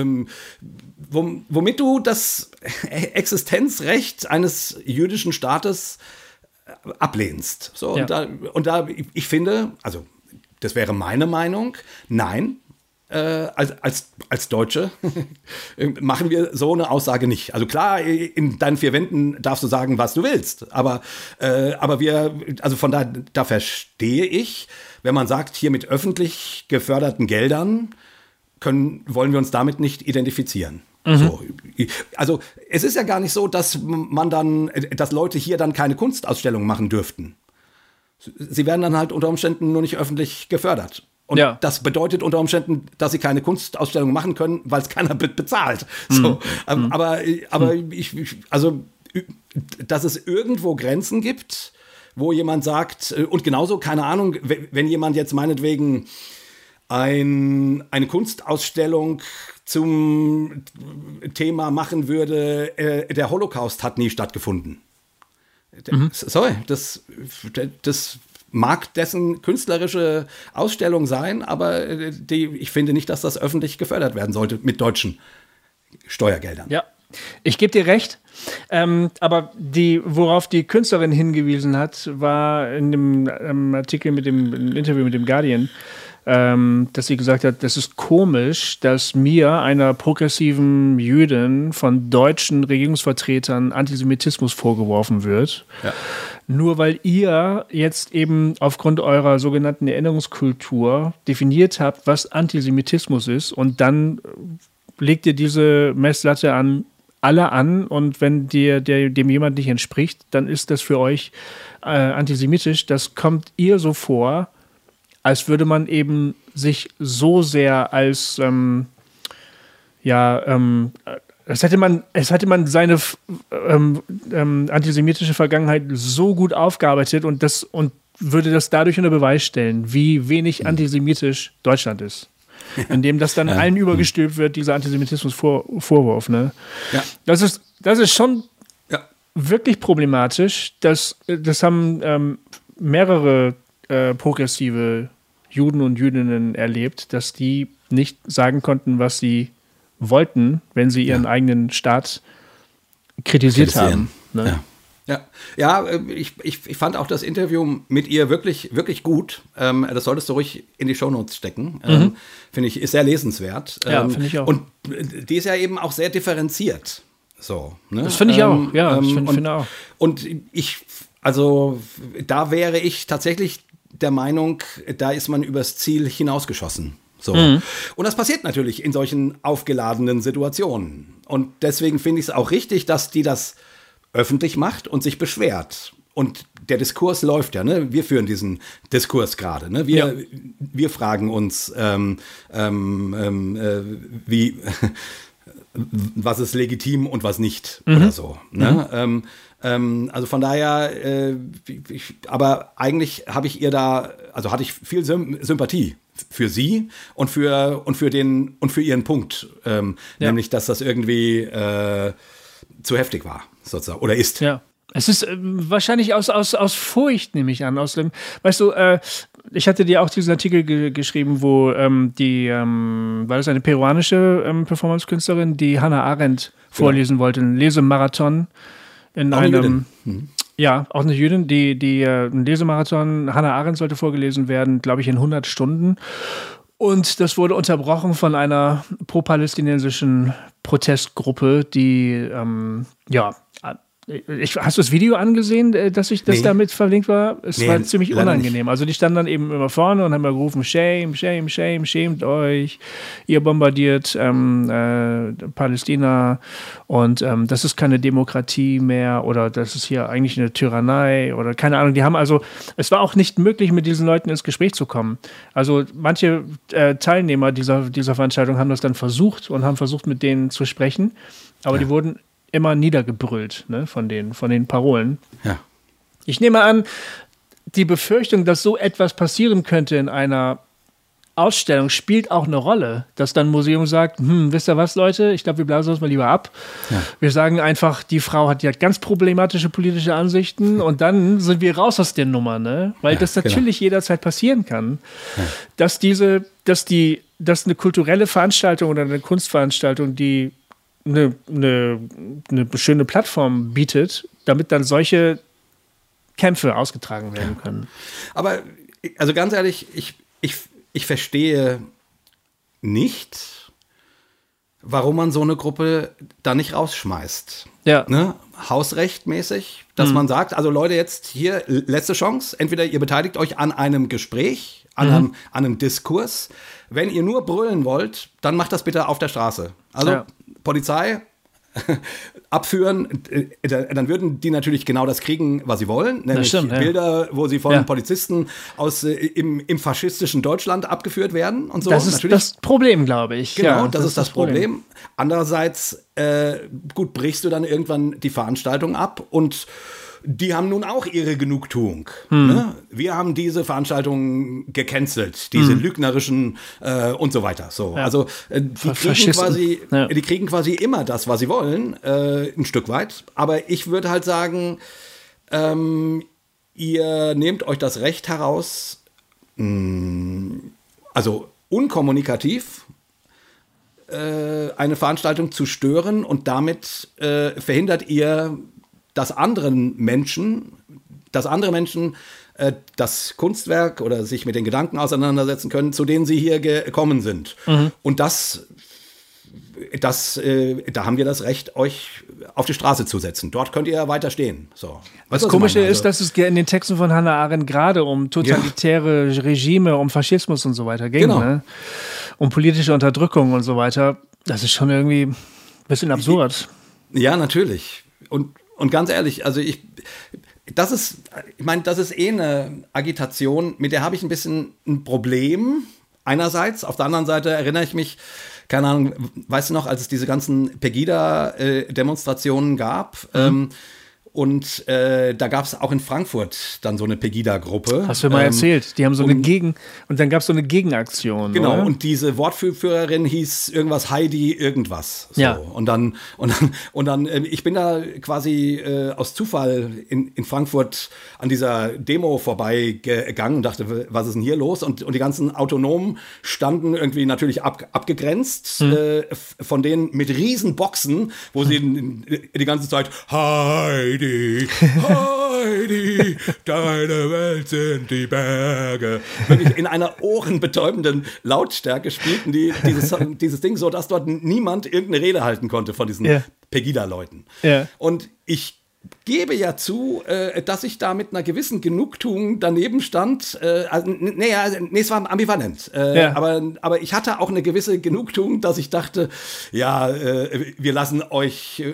womit du das Existenzrecht eines jüdischen Staates ablehnst. So, und da, ich finde, also das wäre meine Meinung, nein, als Deutsche machen wir so eine Aussage nicht. Also klar, in deinen vier Wänden darfst du sagen, was du willst. Aber also von da verstehe ich, wenn man sagt, hier mit öffentlich geförderten Geldern wollen wir uns damit nicht identifizieren. So. Also es ist ja gar nicht so, dass Leute hier dann keine Kunstausstellung machen dürften. Sie werden dann halt unter Umständen nur nicht öffentlich gefördert. Und das bedeutet unter Umständen, dass sie keine Kunstausstellung machen können, weil es keiner bezahlt. So. Aber also, dass es irgendwo Grenzen gibt, wo jemand sagt, und genauso, keine Ahnung, wenn jemand jetzt meinetwegen eine Kunstausstellung zum Thema machen würde, der Holocaust hat nie stattgefunden. Sorry, das mag dessen künstlerische Ausstellung sein, aber ich finde nicht, dass das öffentlich gefördert werden sollte mit deutschen Steuergeldern. Ja, ich gebe dir recht, aber worauf die Künstlerin hingewiesen hat, war in dem Artikel im Interview mit dem Guardian, dass sie gesagt hat, das ist komisch, dass mir, einer progressiven Jüdin, von deutschen Regierungsvertretern Antisemitismus vorgeworfen wird. Ja. Nur weil ihr jetzt eben aufgrund eurer sogenannten Erinnerungskultur definiert habt, was Antisemitismus ist, und dann legt ihr diese Messlatte an alle an, und wenn dem jemand nicht entspricht, dann ist das für euch antisemitisch. Das kommt ihr so vor, als würde man eben sich so sehr als es hätte man seine antisemitische Vergangenheit so gut aufgearbeitet und würde das dadurch unter Beweis stellen, wie wenig antisemitisch Deutschland ist. Indem das dann allen übergestülpt wird, dieser Antisemitismus-Vorwurf. Ne? Ja. Das ist schon wirklich problematisch. Das haben mehrere progressive Juden und Jüdinnen erlebt, dass die nicht sagen konnten, was sie wollten, wenn sie ihren eigenen Staat kritisiert haben. Ne? Ja, ich fand auch das Interview mit ihr wirklich, wirklich gut. Das solltest du ruhig in die Shownotes stecken. Finde ich, ist sehr lesenswert. Ja, finde ich auch. Und die ist ja eben auch sehr differenziert. So, ne? Das finde ich auch. Ja, ich finde auch. Und da wäre ich tatsächlich der Meinung, da ist man übers Ziel hinausgeschossen. So. Und das passiert natürlich in solchen aufgeladenen Situationen. Und deswegen finde ich es auch richtig, dass die das öffentlich macht und sich beschwert. Und der Diskurs läuft ja, ne? Wir führen diesen Diskurs gerade. Ne? Wir fragen uns, was ist legitim und was nicht oder so. Ne? Also von daher, aber eigentlich hatte ich viel Sympathie für sie und für ihren Punkt, nämlich, dass das irgendwie zu heftig war, sozusagen, oder ist. Ja. Es ist wahrscheinlich aus Furcht, nehme ich an. Weißt du, ich hatte dir auch diesen Artikel geschrieben, wo war das eine peruanische Performance-Künstlerin, die Hannah Arendt vorlesen wollte, einen Lesemarathon in auch einem. Ja, auch eine Jüdin, die ein Lesemarathon, Hannah Arendt sollte vorgelesen werden, glaube ich, in 100 Stunden. Und das wurde unterbrochen von einer pro-palästinensischen Protestgruppe, die, hast du das Video angesehen, dass damit verlinkt war? Es war ziemlich unangenehm. Also die standen dann eben immer vorne und haben gerufen, Shame, shame, shame, schämt euch, ihr bombardiert Palästina und das ist keine Demokratie mehr oder das ist hier eigentlich eine Tyrannei oder keine Ahnung. Es war auch nicht möglich, mit diesen Leuten ins Gespräch zu kommen. Also manche Teilnehmer dieser Veranstaltung haben das dann versucht und haben versucht, mit denen zu sprechen, aber die wurden immer niedergebrüllt, ne, von den Parolen. Ja. Ich nehme an, die Befürchtung, dass so etwas passieren könnte in einer Ausstellung spielt auch eine Rolle, dass dann ein Museum sagt, wisst ihr was, Leute, ich glaube, wir blasen das mal lieber ab. Ja. Wir sagen einfach, die Frau hat ja ganz problematische politische Ansichten und dann sind wir raus aus der Nummer, ne? Weil das natürlich jederzeit passieren kann, dass eine kulturelle Veranstaltung oder eine Kunstveranstaltung, die eine schöne Plattform bietet, damit dann solche Kämpfe ausgetragen werden können. Aber, also ganz ehrlich, ich verstehe nicht, warum man so eine Gruppe da nicht rausschmeißt. Ja. Ne? Hausrechtmäßig, dass man sagt, also Leute, jetzt hier letzte Chance, entweder ihr beteiligt euch an einem Gespräch, an einem Diskurs. Wenn ihr nur brüllen wollt, dann macht das bitte auf der Straße. Also Polizei, abführen, dann würden die natürlich genau das kriegen, was sie wollen, nämlich Bilder, wo sie von Polizisten im faschistischen Deutschland abgeführt werden und so. Das ist das Problem, glaube ich. Genau, das ist das Problem. Andererseits, gut, brichst du dann irgendwann die Veranstaltung ab und die haben nun auch ihre Genugtuung. Ne? Wir haben diese Veranstaltungen gecancelt, diese lügnerischen und so weiter. So. Ja. Also die kriegen quasi immer das, was sie wollen, ein Stück weit. Aber ich würde halt sagen, ihr nehmt euch das Recht heraus, also unkommunikativ eine Veranstaltung zu stören und damit verhindert ihr, dass andere Menschen das Kunstwerk oder sich mit den Gedanken auseinandersetzen können, zu denen sie hier gekommen sind. Und da haben wir das Recht, euch auf die Straße zu setzen. Dort könnt ihr weiter stehen. So. Das Komische ist, dass es in den Texten von Hannah Arendt gerade um totalitäre Regime, um Faschismus und so weiter ging. Genau. Ne? Um politische Unterdrückung und so weiter. Das ist schon irgendwie ein bisschen absurd. Ja, natürlich. Und ganz ehrlich, also das ist eine Agitation, mit der habe ich ein bisschen ein Problem einerseits. Auf der anderen Seite erinnere ich mich, keine Ahnung, weißt du noch, als es diese ganzen Pegida-Demonstrationen gab, und da gab es auch in Frankfurt dann so eine Pegida-Gruppe. Hast du mal erzählt. Die haben so und dann gab es so eine Gegenaktion. Genau, oder? und diese Wortführerin hieß irgendwas Heidi irgendwas. So. Ja. Und dann, ich bin da quasi aus Zufall in Frankfurt an dieser Demo vorbeigegangen und dachte, was ist denn hier los? Und die ganzen Autonomen standen irgendwie natürlich abgegrenzt von denen mit riesen Boxen, wo sie die ganze Zeit Heidi, Heidi, deine Welt sind die Berge. Wirklich in einer ohrenbetäubenden Lautstärke spielten die dieses Ding so, dass dort niemand irgendeine Rede halten konnte von diesen Pegida-Leuten. Ja. Und ich gebe ja zu, dass ich da mit einer gewissen Genugtuung daneben stand. Es war ambivalent. Aber ich hatte auch eine gewisse Genugtuung, dass ich dachte, wir lassen euch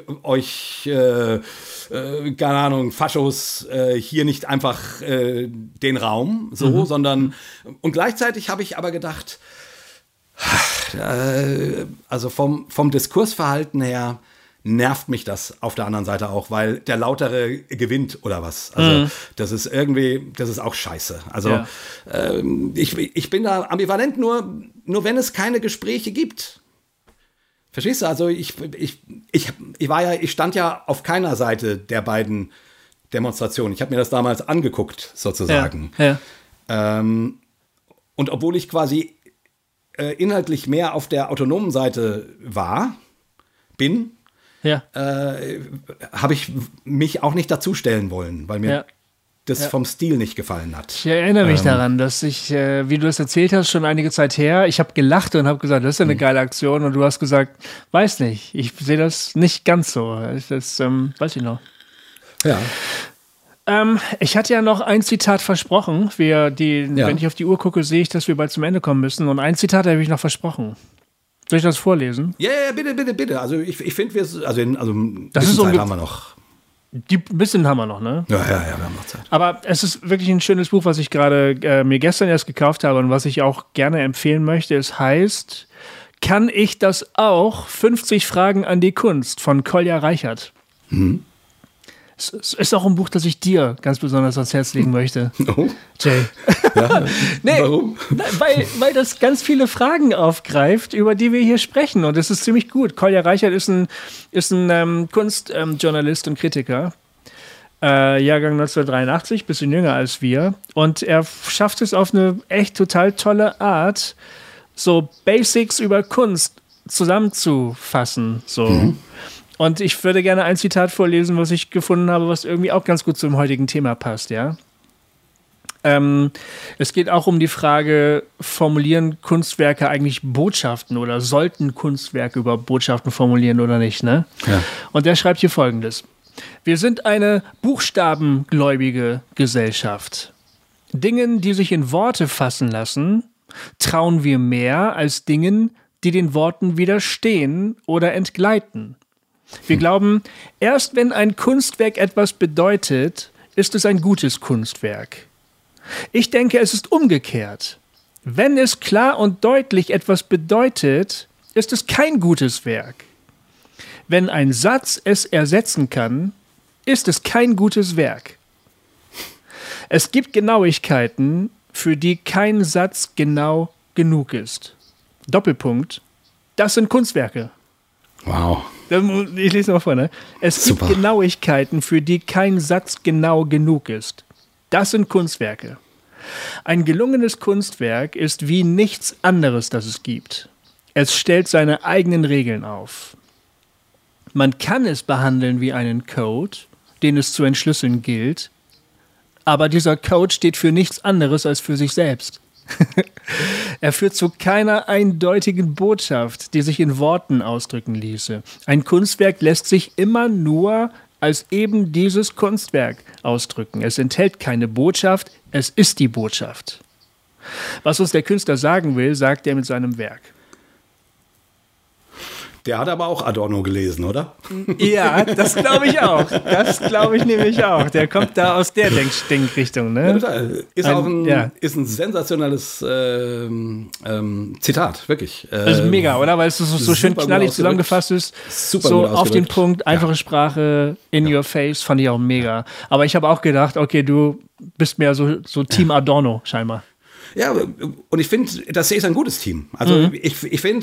keine Ahnung, Faschos hier nicht einfach den Raum, sondern und gleichzeitig habe ich aber gedacht, also vom Diskursverhalten her nervt mich das auf der anderen Seite auch, weil der Lautere gewinnt oder was. Also das ist auch scheiße. Also ich bin da ambivalent, nur wenn es keine Gespräche gibt. Verstehst du? Also ich stand ja auf keiner Seite der beiden Demonstrationen. Ich habe mir das damals angeguckt, sozusagen. Ja. Und obwohl ich quasi inhaltlich mehr auf der autonomen Seite bin, habe ich mich auch nicht dazustellen wollen, weil mir das vom Stil nicht gefallen hat. Ich erinnere mich daran, dass ich, wie du das erzählt hast, schon einige Zeit her, ich habe gelacht und habe gesagt, das ist ja eine geile Aktion, und du hast gesagt, weiß nicht, ich sehe das nicht ganz so. Das weiß ich noch. Ja. Ich hatte ja noch ein Zitat versprochen. Wenn ich auf die Uhr gucke, sehe ich, dass wir bald zum Ende kommen müssen, und ein Zitat habe ich noch versprochen. Soll ich das vorlesen? Ja, bitte. Also ich finde, das ist Zeit haben wir noch. Ein bisschen haben wir noch, ne? Ja, wir haben noch Zeit. Aber es ist wirklich ein schönes Buch, was ich gerade mir gestern erst gekauft habe und was ich auch gerne empfehlen möchte. Es heißt, Kann ich das auch? 50 Fragen an die Kunst von Kolja Reichert. Es ist auch ein Buch, das ich dir ganz besonders ans Herz legen möchte. Oh. Jay. Ja, nee, warum? Weil das ganz viele Fragen aufgreift, über die wir hier sprechen. Und es ist ziemlich gut. Kolja Reichert ist ein Kunstjournalist und Kritiker. Jahrgang 1983, bisschen jünger als wir. Und er schafft es auf eine echt total tolle Art, so Basics über Kunst zusammenzufassen. So. Mhm. Und ich würde gerne ein Zitat vorlesen, was ich gefunden habe, was irgendwie auch ganz gut zum heutigen Thema passt, ja. Es geht auch um die Frage, formulieren Kunstwerke eigentlich Botschaften oder sollten Kunstwerke überhaupt Botschaften formulieren oder nicht, ne? Ja. Und er schreibt hier Folgendes. Wir sind eine buchstabengläubige Gesellschaft. Dingen, die sich in Worte fassen lassen, trauen wir mehr als Dingen, die den Worten widerstehen oder entgleiten. Wir glauben, erst wenn ein Kunstwerk etwas bedeutet, ist es ein gutes Kunstwerk. Ich denke, es ist umgekehrt. Wenn es klar und deutlich etwas bedeutet, ist es kein gutes Werk. Wenn ein Satz es ersetzen kann, ist es kein gutes Werk. Es gibt Genauigkeiten, für die kein Satz genau genug ist. Doppelpunkt. Das sind Kunstwerke. Wow. Ich lese mal vor, ne? Es gibt Genauigkeiten, für die kein Satz genau genug ist. Das sind Kunstwerke. Ein gelungenes Kunstwerk ist wie nichts anderes, das es gibt. Es stellt seine eigenen Regeln auf. Man kann es behandeln wie einen Code, den es zu entschlüsseln gilt, aber dieser Code steht für nichts anderes als für sich selbst. Er führt zu keiner eindeutigen Botschaft, die sich in Worten ausdrücken ließe. Ein Kunstwerk lässt sich immer nur als eben dieses Kunstwerk ausdrücken. Es enthält keine Botschaft, es ist die Botschaft. Was uns der Künstler sagen will, sagt er mit seinem Werk. Der hat aber auch Adorno gelesen, oder? Ja, das glaube ich auch. Das glaube ich nämlich auch. Der kommt da aus der Denkrichtung. Ne? Ja, total. Ist ein sensationelles Zitat, wirklich. Das ist mega, oder? Weil es so schön knallig zusammengefasst ist. Super so gut auf den Punkt, einfache Sprache, in your face, fand ich auch mega. Aber ich habe auch gedacht, okay, du bist mehr so Team Adorno scheinbar. Ja, und ich finde, das ist ein gutes Team. Also ich finde,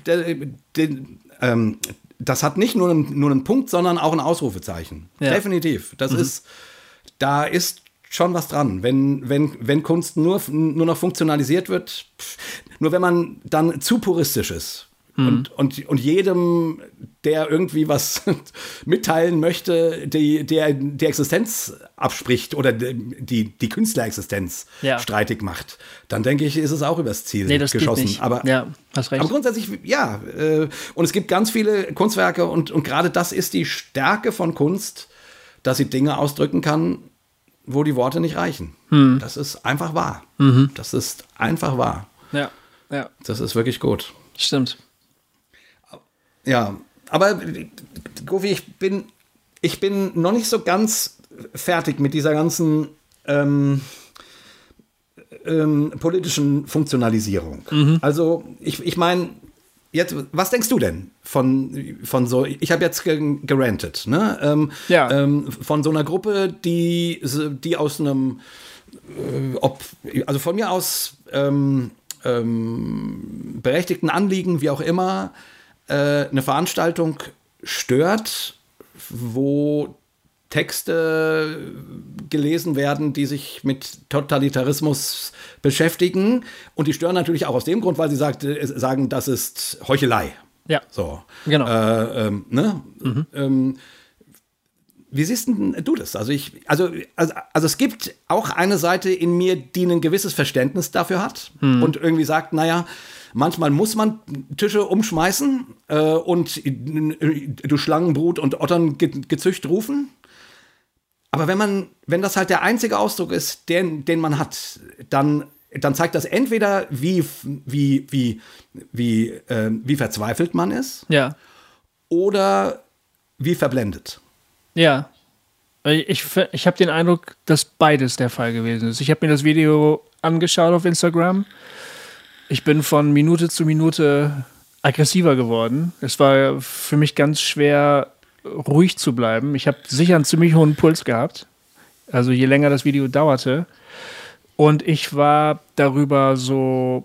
das hat nicht nur einen Punkt, sondern auch ein Ausrufezeichen. Ja. Definitiv. Da ist schon was dran. Wenn Kunst nur noch funktionalisiert wird, nur wenn man dann zu puristisch ist. Und jedem, der irgendwie was mitteilen möchte, die Existenz abspricht oder die Künstlerexistenz streitig macht, dann denke ich, ist es auch übers Ziel geschossen. Geht nicht. Aber hast recht. Aber grundsätzlich, ja. Und es gibt ganz viele Kunstwerke und gerade das ist die Stärke von Kunst, dass sie Dinge ausdrücken kann, wo die Worte nicht reichen. Das ist einfach wahr. Das ist einfach wahr. Ja. Das ist wirklich gut. Stimmt. Ja, aber Gofi, ich bin noch nicht so ganz fertig mit dieser ganzen politischen Funktionalisierung. Also ich meine, jetzt, was denkst du denn von so, ich habe jetzt gerantet, ne? Von so einer Gruppe, die aus einem, also von mir aus berechtigten Anliegen, wie auch immer, eine Veranstaltung stört, wo Texte gelesen werden, die sich mit Totalitarismus beschäftigen. Und die stören natürlich auch aus dem Grund, weil sie sagen, das ist Heuchelei. Ja, so. Genau. Wie siehst denn du das? Also es gibt auch eine Seite in mir, die ein gewisses Verständnis dafür hat und irgendwie sagt, naja, manchmal muss man Tische umschmeißen und du Schlangenbrut und Otterngezücht rufen. Aber wenn das halt der einzige Ausdruck ist, den man hat, dann zeigt das entweder, wie verzweifelt man ist, oder wie verblendet. Ja. Ich habe den Eindruck, dass beides der Fall gewesen ist. Ich habe mir das Video angeschaut auf Instagram. Ich bin von Minute zu Minute aggressiver geworden. Es war für mich ganz schwer, ruhig zu bleiben. Ich habe sicher einen ziemlich hohen Puls gehabt. Also je länger das Video dauerte. Und ich war darüber so,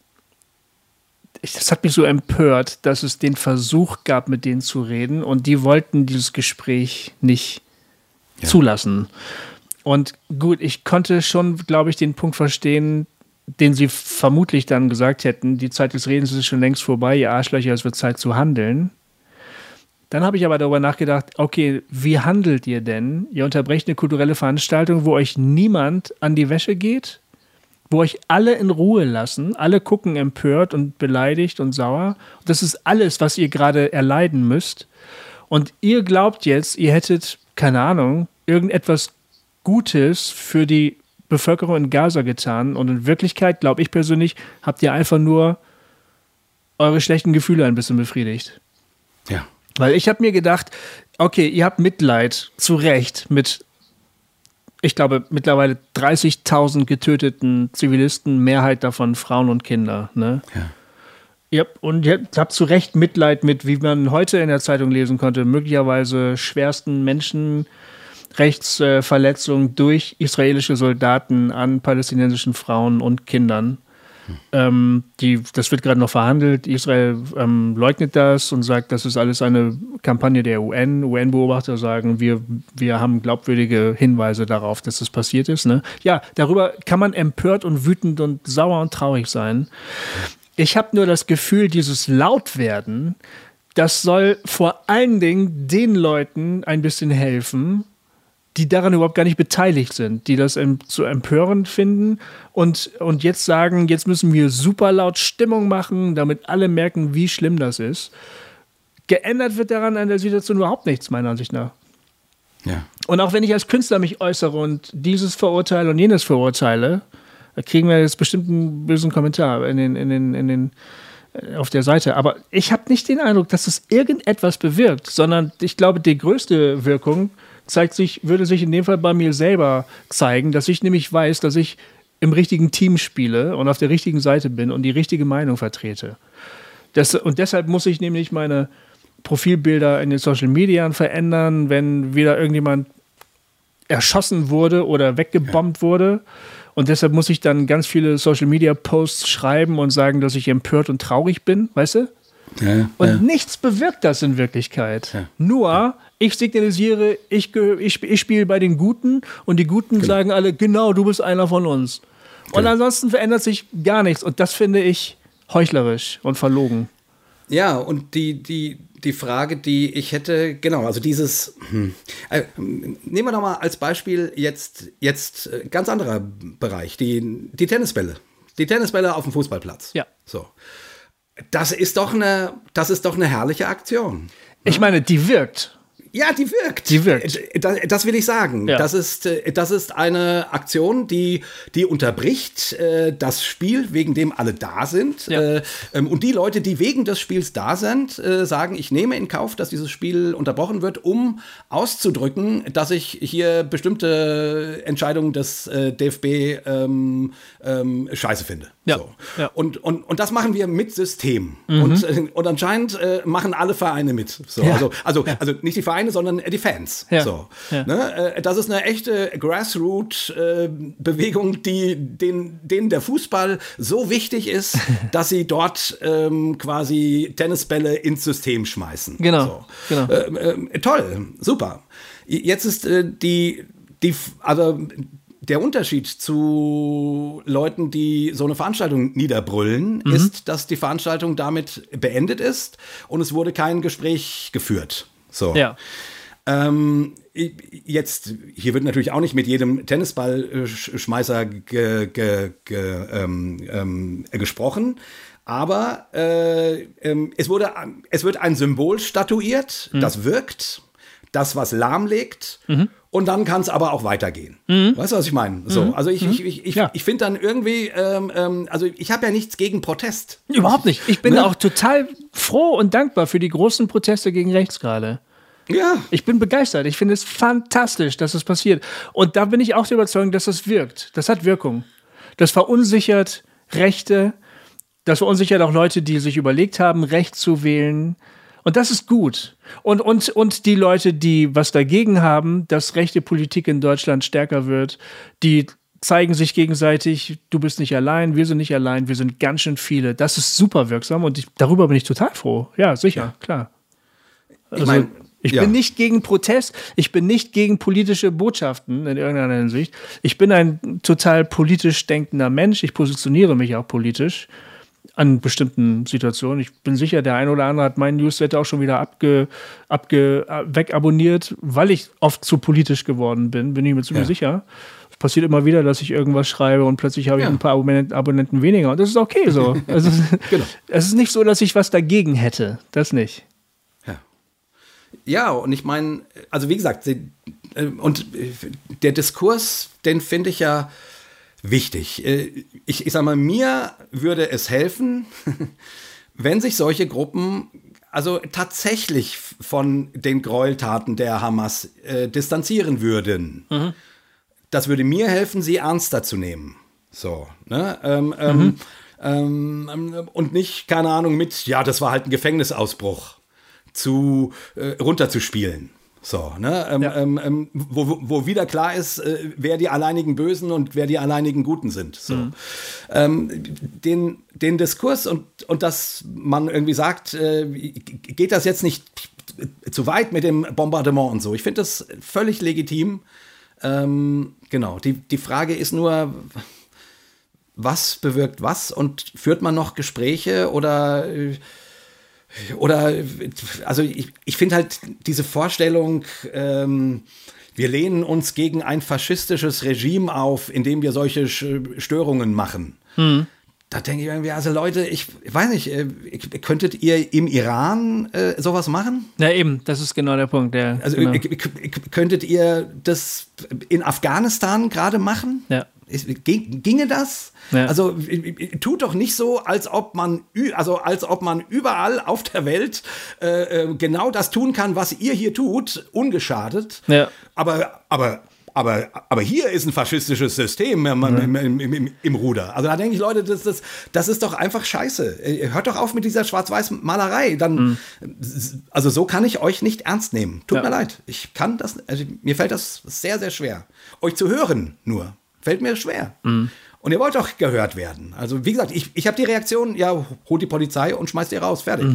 das hat mich so empört, dass es den Versuch gab, mit denen zu reden. Und die wollten dieses Gespräch nicht zulassen. Und gut, ich konnte schon, glaube ich, den Punkt verstehen, den sie vermutlich dann gesagt hätten, die Zeit des Redens ist schon längst vorbei, ihr Arschlöcher, es wird Zeit zu handeln. Dann habe ich aber darüber nachgedacht, okay, wie handelt ihr denn? Ihr unterbrecht eine kulturelle Veranstaltung, wo euch niemand an die Wäsche geht, wo euch alle in Ruhe lassen, alle gucken empört und beleidigt und sauer. Das ist alles, was ihr gerade erleiden müsst. Und ihr glaubt jetzt, ihr hättet, keine Ahnung, irgendetwas Gutes für die Bevölkerung in Gaza getan. Und in Wirklichkeit, glaube ich persönlich, habt ihr einfach nur eure schlechten Gefühle ein bisschen befriedigt. Ja. Weil ich habe mir gedacht, okay, ihr habt Mitleid, zu Recht, mit, ich glaube, mittlerweile 30.000 getöteten Zivilisten, Mehrheit davon Frauen und Kinder. Ne? Ja. Und ihr habt zu Recht Mitleid mit, wie man heute in der Zeitung lesen konnte, möglicherweise schwersten Menschenrechtsverletzungen durch israelische Soldaten an palästinensischen Frauen und Kindern. Das wird gerade noch verhandelt. Israel leugnet das und sagt, das ist alles eine Kampagne der UN. UN-Beobachter sagen, wir haben glaubwürdige Hinweise darauf, dass das passiert ist. Ne? Ja, darüber kann man empört und wütend und sauer und traurig sein. Ich habe nur das Gefühl, dieses Lautwerden, das soll vor allen Dingen den Leuten ein bisschen helfen, die daran überhaupt gar nicht beteiligt sind, die das so empörend finden und jetzt sagen, jetzt müssen wir super laut Stimmung machen, damit alle merken, wie schlimm das ist. Geändert wird daran an der Situation überhaupt nichts, meiner Ansicht nach. Ja. Und auch wenn ich als Künstler mich äußere und dieses verurteile und jenes verurteile, da kriegen wir jetzt bestimmt einen bösen Kommentar auf der Seite. Aber ich habe nicht den Eindruck, dass es irgendetwas bewirkt, sondern ich glaube, die größte Wirkung würde sich in dem Fall bei mir selber zeigen, dass ich nämlich weiß, dass ich im richtigen Team spiele und auf der richtigen Seite bin und die richtige Meinung vertrete. Und deshalb muss ich nämlich meine Profilbilder in den Social Media verändern, wenn wieder irgendjemand erschossen wurde oder weggebombt wurde. Und deshalb muss ich dann ganz viele Social Media Posts schreiben und sagen, dass ich empört und traurig bin, weißt du? Ja, und nichts bewirkt das in Wirklichkeit. Ja. Nur, ich signalisiere, ich spiele bei den Guten und die Guten sagen alle, genau, du bist einer von uns. Und ansonsten verändert sich gar nichts. Und das finde ich heuchlerisch und verlogen. Ja, und die Frage, die ich hätte, genau, also dieses, nehmen wir doch mal als Beispiel jetzt ganz anderer Bereich, die Tennisbälle. Die Tennisbälle auf dem Fußballplatz. Ja. So. Das ist doch eine herrliche Aktion. Ich meine, die wirkt. Ja, die wirkt. Die wirkt. Das will ich sagen. Ja. Das ist eine Aktion, die unterbricht das Spiel, wegen dem alle da sind. Ja. Und die Leute, die wegen des Spiels da sind, sagen, ich nehme in Kauf, dass dieses Spiel unterbrochen wird, um auszudrücken, dass ich hier bestimmte Entscheidungen des DFB scheiße finde. Ja. So. Ja. Und das machen wir mit System. Und anscheinend machen alle Vereine mit. So. Ja. Also nicht die Vereine, sondern die Fans. Ja. So. Ja. Ne? Das ist eine echte Grassroot-Bewegung, denen der Fußball so wichtig ist, dass sie dort quasi Tennisbälle ins System schmeißen. Genau. So. Genau. Toll, super. Jetzt ist der Unterschied zu Leuten, die so eine Veranstaltung niederbrüllen, ist, dass die Veranstaltung damit beendet ist und es wurde kein Gespräch geführt. So. Ja. Jetzt, hier wird natürlich auch nicht mit jedem Tennisballschmeißer gesprochen, aber es wird ein Symbol statuiert, das wirkt, das was lahmlegt. Und dann kann es aber auch weitergehen. Weißt du, was ich meine? So, also ich finde dann irgendwie, also ich habe ja nichts gegen Protest. Überhaupt nicht. Ich bin auch total froh und dankbar für die großen Proteste gegen rechts gerade. Ja. Ich bin begeistert. Ich finde es fantastisch, dass es passiert. Und da bin ich auch der Überzeugung, dass es wirkt. Das hat Wirkung. Das verunsichert Rechte. Das verunsichert auch Leute, die sich überlegt haben, rechts zu wählen. Und das ist gut. Und die Leute, die was dagegen haben, dass rechte Politik in Deutschland stärker wird, die zeigen sich gegenseitig, du bist nicht allein, wir sind nicht allein, wir sind ganz schön viele. Das ist super wirksam und darüber bin ich total froh. Ja, sicher, klar. Also, ich bin nicht gegen Protest, ich bin nicht gegen politische Botschaften in irgendeiner Hinsicht. Ich bin ein total politisch denkender Mensch, ich positioniere mich auch politisch an bestimmten Situationen. Ich bin sicher, der ein oder andere hat meinen Newsletter auch schon wieder wegabonniert, weil ich oft zu politisch geworden bin ich mir ziemlich sicher. Es passiert immer wieder, dass ich irgendwas schreibe und plötzlich habe ich ein paar Abonnenten weniger. Und das ist okay so. Also, genau. Es ist nicht so, dass ich was dagegen hätte. Das nicht. Ja, und ich meine, also wie gesagt, und der Diskurs, den finde ich ja wichtig. Ich sag mal, mir würde es helfen, wenn sich solche Gruppen also tatsächlich von den Gräueltaten der Hamas distanzieren würden. Mhm. Das würde mir helfen, sie ernster zu nehmen. So, ne? Und nicht, keine Ahnung, das war halt ein Gefängnisausbruch runterzuspielen. So, ne? Wo wieder klar ist, wer die alleinigen Bösen und wer die alleinigen Guten sind. So. Den Diskurs und dass man irgendwie sagt, geht das jetzt nicht zu weit mit dem Bombardement und so. Ich finde das völlig legitim. Genau, die Frage ist nur, was bewirkt was und führt man noch Gespräche oder also ich finde halt diese Vorstellung, wir lehnen uns gegen ein faschistisches Regime auf, indem wir solche Störungen machen. Da denke ich irgendwie, also Leute, ich weiß nicht, könntet ihr im Iran sowas machen? Ja, eben, das ist genau der Punkt. Ja, also genau. Könntet ihr das in Afghanistan gerade machen? Ja. Ginge das? Ja. Also tut doch nicht so, als ob man überall auf der Welt genau das tun kann, was ihr hier tut, ungeschadet. Ja. Aber hier ist ein faschistisches System im Ruder. Also da denke ich, Leute, das ist doch einfach scheiße. Hört doch auf mit dieser Schwarz-Weiß-Malerei. Also so kann ich euch nicht ernst nehmen. Tut mir leid. Mir fällt das sehr, sehr schwer. Euch zu hören nur. Fällt mir schwer. Und ihr wollt doch gehört werden. Also wie gesagt, ich habe die Reaktion, holt die Polizei und schmeißt ihr raus. Fertig.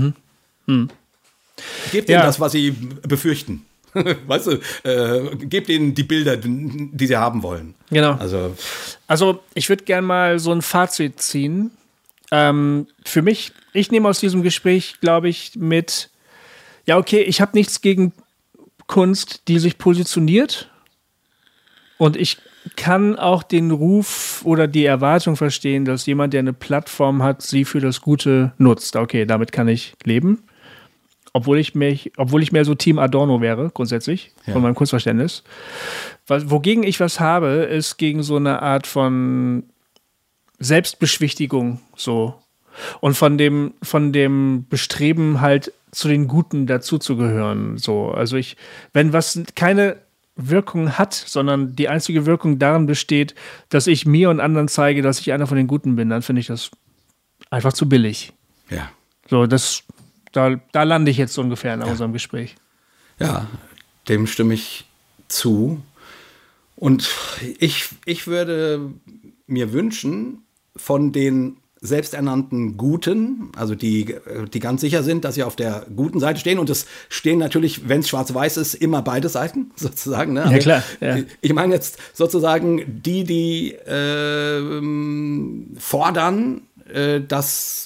Gebt ihnen das, was sie befürchten. Weißt du, gebt ihnen die Bilder, die sie haben wollen. Genau. Also ich würde gerne mal so ein Fazit ziehen. Für mich, ich nehme aus diesem Gespräch, glaube ich, mit, ich habe nichts gegen Kunst, die sich positioniert. Und ich kann auch den Ruf oder die Erwartung verstehen, dass jemand, der eine Plattform hat, sie für das Gute nutzt. Okay, damit kann ich leben. Obwohl ich mehr so Team Adorno wäre, grundsätzlich, von meinem Kunstverständnis. Wogegen ich was habe, ist gegen so eine Art von Selbstbeschwichtigung, so. Und von dem Bestreben halt zu den Guten dazuzugehören, so. Also wenn was keine Wirkung hat, sondern die einzige Wirkung darin besteht, dass ich mir und anderen zeige, dass ich einer von den Guten bin, dann finde ich das einfach zu billig. Ja. So, da lande ich jetzt so ungefähr in unserem Gespräch. Ja, dem stimme ich zu. Und ich würde mir wünschen, von den selbsternannten Guten, also die ganz sicher sind, dass sie auf der guten Seite stehen. Und es stehen natürlich, wenn es schwarz-weiß ist, immer beide Seiten, sozusagen. Ne? Also, ja, klar. Ja. Ich meine jetzt sozusagen die fordern, dass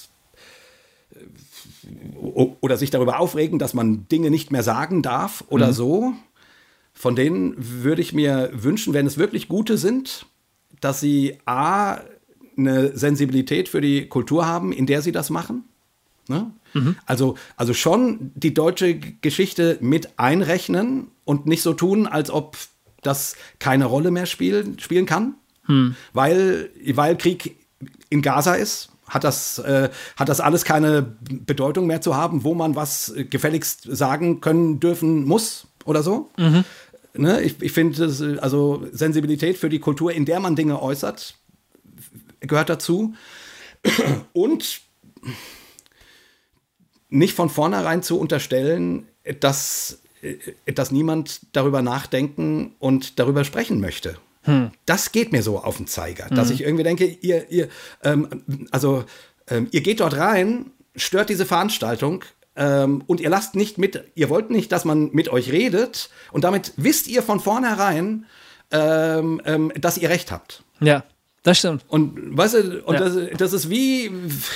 oder sich darüber aufregen, dass man Dinge nicht mehr sagen darf oder so. Von denen würde ich mir wünschen, wenn es wirklich Gute sind, dass sie eine Sensibilität für die Kultur haben, in der sie das machen. Ne? Also schon die deutsche Geschichte mit einrechnen und nicht so tun, als ob das keine Rolle mehr spielen kann, weil Krieg in Gaza ist. Hat das alles keine Bedeutung mehr zu haben, wo man was gefälligst sagen können, dürfen, muss oder so? Ne? Ich finde, also Sensibilität für die Kultur, in der man Dinge äußert, gehört dazu. Und nicht von vornherein zu unterstellen, dass niemand darüber nachdenken und darüber sprechen möchte. Das geht mir so auf den Zeiger, dass ich irgendwie denke, ihr geht dort rein, stört diese Veranstaltung und ihr lasst nicht mit, ihr wollt nicht, dass man mit euch redet und damit wisst ihr von vornherein, dass ihr Recht habt. Ja, das stimmt. Und weißt du, und das ist wie,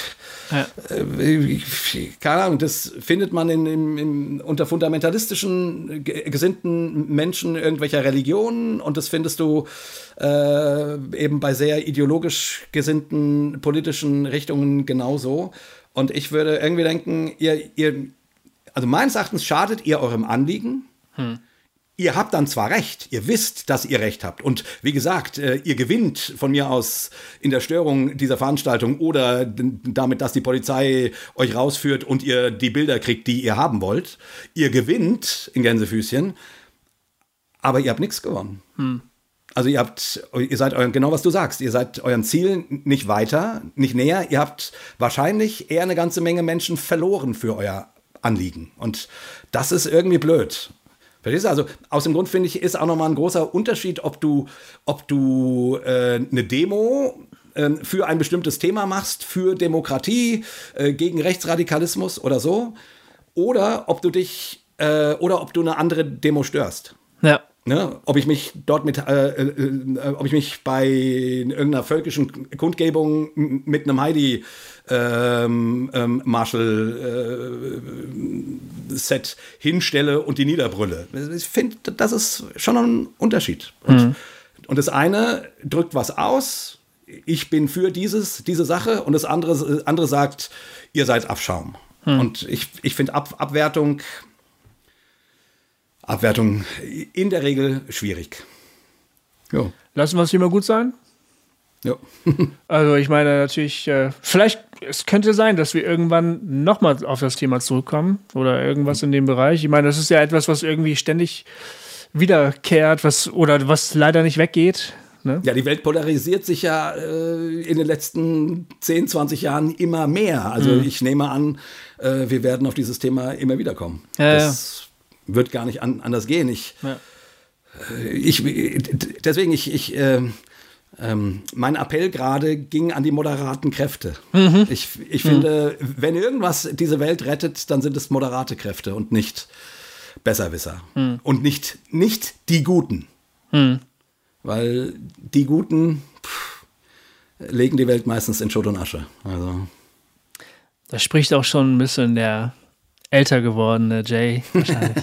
keine Ahnung, das findet man unter fundamentalistischen gesinnten Menschen irgendwelcher Religionen und das findest du eben bei sehr ideologisch gesinnten politischen Richtungen genauso. Und ich würde irgendwie denken, also meines Erachtens schadet ihr eurem Anliegen. Ihr habt dann zwar Recht, ihr wisst, dass ihr Recht habt. Und wie gesagt, ihr gewinnt von mir aus in der Störung dieser Veranstaltung oder damit, dass die Polizei euch rausführt und ihr die Bilder kriegt, die ihr haben wollt. Ihr gewinnt in Gänsefüßchen, aber ihr habt nichts gewonnen. Also ihr seid genau was du sagst, ihr seid eurem Ziel nicht weiter, nicht näher. Ihr habt wahrscheinlich eher eine ganze Menge Menschen verloren für euer Anliegen. Und das ist irgendwie blöd. Verstehst du? Also aus dem Grund finde ich, ist auch nochmal ein großer Unterschied, ob du eine Demo für ein bestimmtes Thema machst, für Demokratie, gegen Rechtsradikalismus oder so, oder ob du eine andere Demo störst. Ja. Ne? Ob ich mich bei irgendeiner völkischen Kundgebung mit einem Heidi Marshall-Set hinstelle und die niederbrülle. Ich finde, das ist schon ein Unterschied. Und das eine drückt was aus, ich bin für diese Sache, und das andere sagt, ihr seid Abschaum. Und ich finde Abwertung in der Regel schwierig. Jo. Lassen wir es hier mal gut sein? Ja. Also ich meine natürlich, es könnte sein, dass wir irgendwann nochmal auf das Thema zurückkommen oder irgendwas in dem Bereich. Ich meine, das ist ja etwas, was irgendwie ständig wiederkehrt, was leider nicht weggeht. Ne? Ja, die Welt polarisiert sich ja in den letzten 10, 20 Jahren immer mehr. Also ich nehme an, wir werden auf dieses Thema immer wieder kommen. Das wird gar nicht anders gehen. Mein Appell gerade ging an die moderaten Kräfte. Ich finde, wenn irgendwas diese Welt rettet, dann sind es moderate Kräfte und nicht Besserwisser. Und nicht die Guten. Weil die Guten legen die Welt meistens in Schutt und Asche. Also. Das spricht auch schon ein bisschen der älter gewordene Jay wahrscheinlich.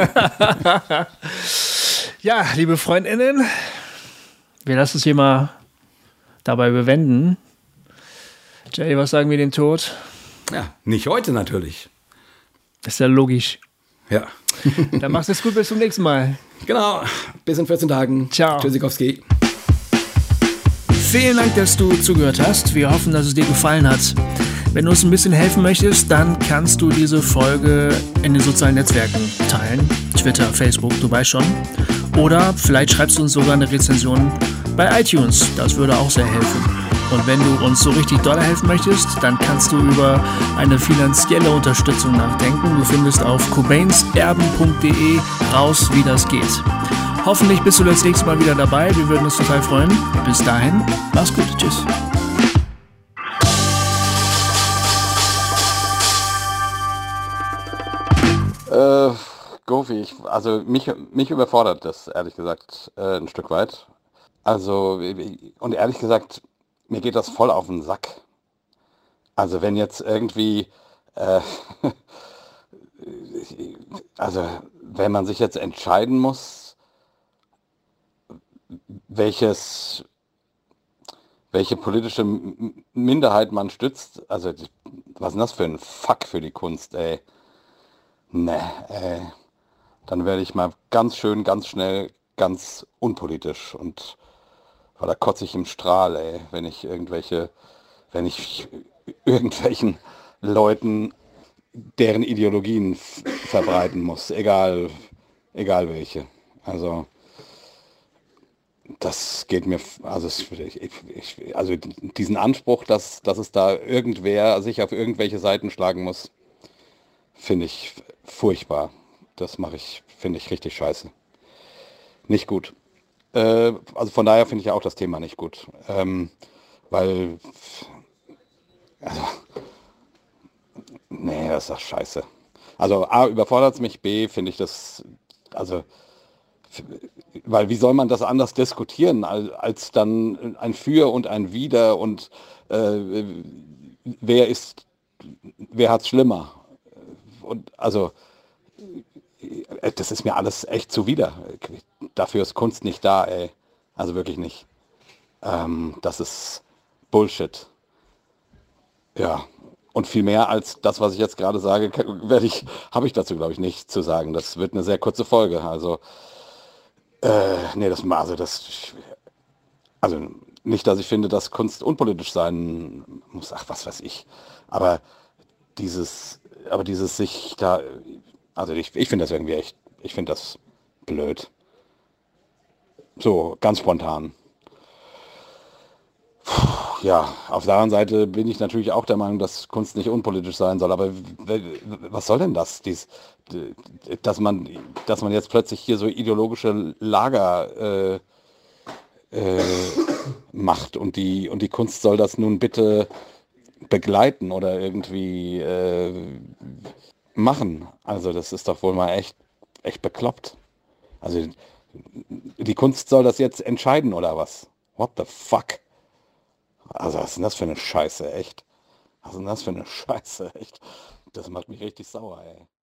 Ja, liebe FreundInnen, wir lassen es hier mal dabei bewenden. Jay, was sagen wir dem Tod? Ja, nicht heute natürlich. Ist ja logisch. Ja. Dann mach's es gut, bis zum nächsten Mal. Genau, bis in 14 Tagen. Ciao. Tschüssikowski. Vielen Dank, dass du zugehört hast. Wir hoffen, dass es dir gefallen hat. Wenn du uns ein bisschen helfen möchtest, dann kannst du diese Folge in den sozialen Netzwerken teilen. Twitter, Facebook, du weißt schon. Oder vielleicht schreibst du uns sogar eine Rezension bei iTunes. Das würde auch sehr helfen. Und wenn du uns so richtig doll helfen möchtest, dann kannst du über eine finanzielle Unterstützung nachdenken. Du findest auf cobainserben.de raus, wie das geht. Hoffentlich bist du das nächste Mal wieder dabei. Wir würden uns total freuen. Bis dahin, mach's gut. Tschüss. Goofy, also mich überfordert das, ehrlich gesagt, ein Stück weit. Also, und ehrlich gesagt, mir geht das voll auf den Sack. Also wenn jetzt irgendwie, also wenn man sich jetzt entscheiden muss, welche politische Minderheit man stützt, also was ist denn das für ein Fuck für die Kunst, ey. Ne, dann werde ich mal ganz schön, ganz schnell, ganz unpolitisch und da kotze ich im Strahl, ey, wenn ich irgendwelchen Leuten deren Ideologien verbreiten muss, egal welche. Also das geht mir, also diesen Anspruch, dass es da irgendwer sich auf irgendwelche Seiten schlagen muss, finde ich furchtbar. Das finde ich richtig scheiße. Nicht gut. Also von daher finde ich ja auch das Thema nicht gut. Weil, also, nee, das ist doch scheiße. Also A, überfordert es mich, B, finde ich das, also, weil wie soll man das anders diskutieren, als dann ein Für und ein Wider und wer ist, wer hat's schlimmer? Und also, das ist mir alles echt zuwider. Dafür ist Kunst nicht da, ey. Also wirklich nicht. Das ist Bullshit. Ja. Und viel mehr als das, was ich jetzt gerade sage, habe ich dazu, glaube ich, nicht zu sagen. Das wird eine sehr kurze Folge. Also, nee, also nicht, dass ich finde, dass Kunst unpolitisch sein muss. Ach, was weiß ich. Aber dieses sich da, also ich finde das irgendwie echt, ich finde das blöd. So, ganz spontan. Ja, auf der anderen Seite bin ich natürlich auch der Meinung, dass Kunst nicht unpolitisch sein soll. Aber was soll denn das? Dass man jetzt plötzlich hier so ideologische Lager macht und die Kunst soll das nun bitte begleiten oder irgendwie machen. Also das ist doch wohl mal echt bekloppt. Also die Kunst soll das jetzt entscheiden oder was? What the fuck? Also was ist denn das für eine Scheiße, echt? Was ist denn das für eine Scheiße, echt? Das macht mich richtig sauer, ey.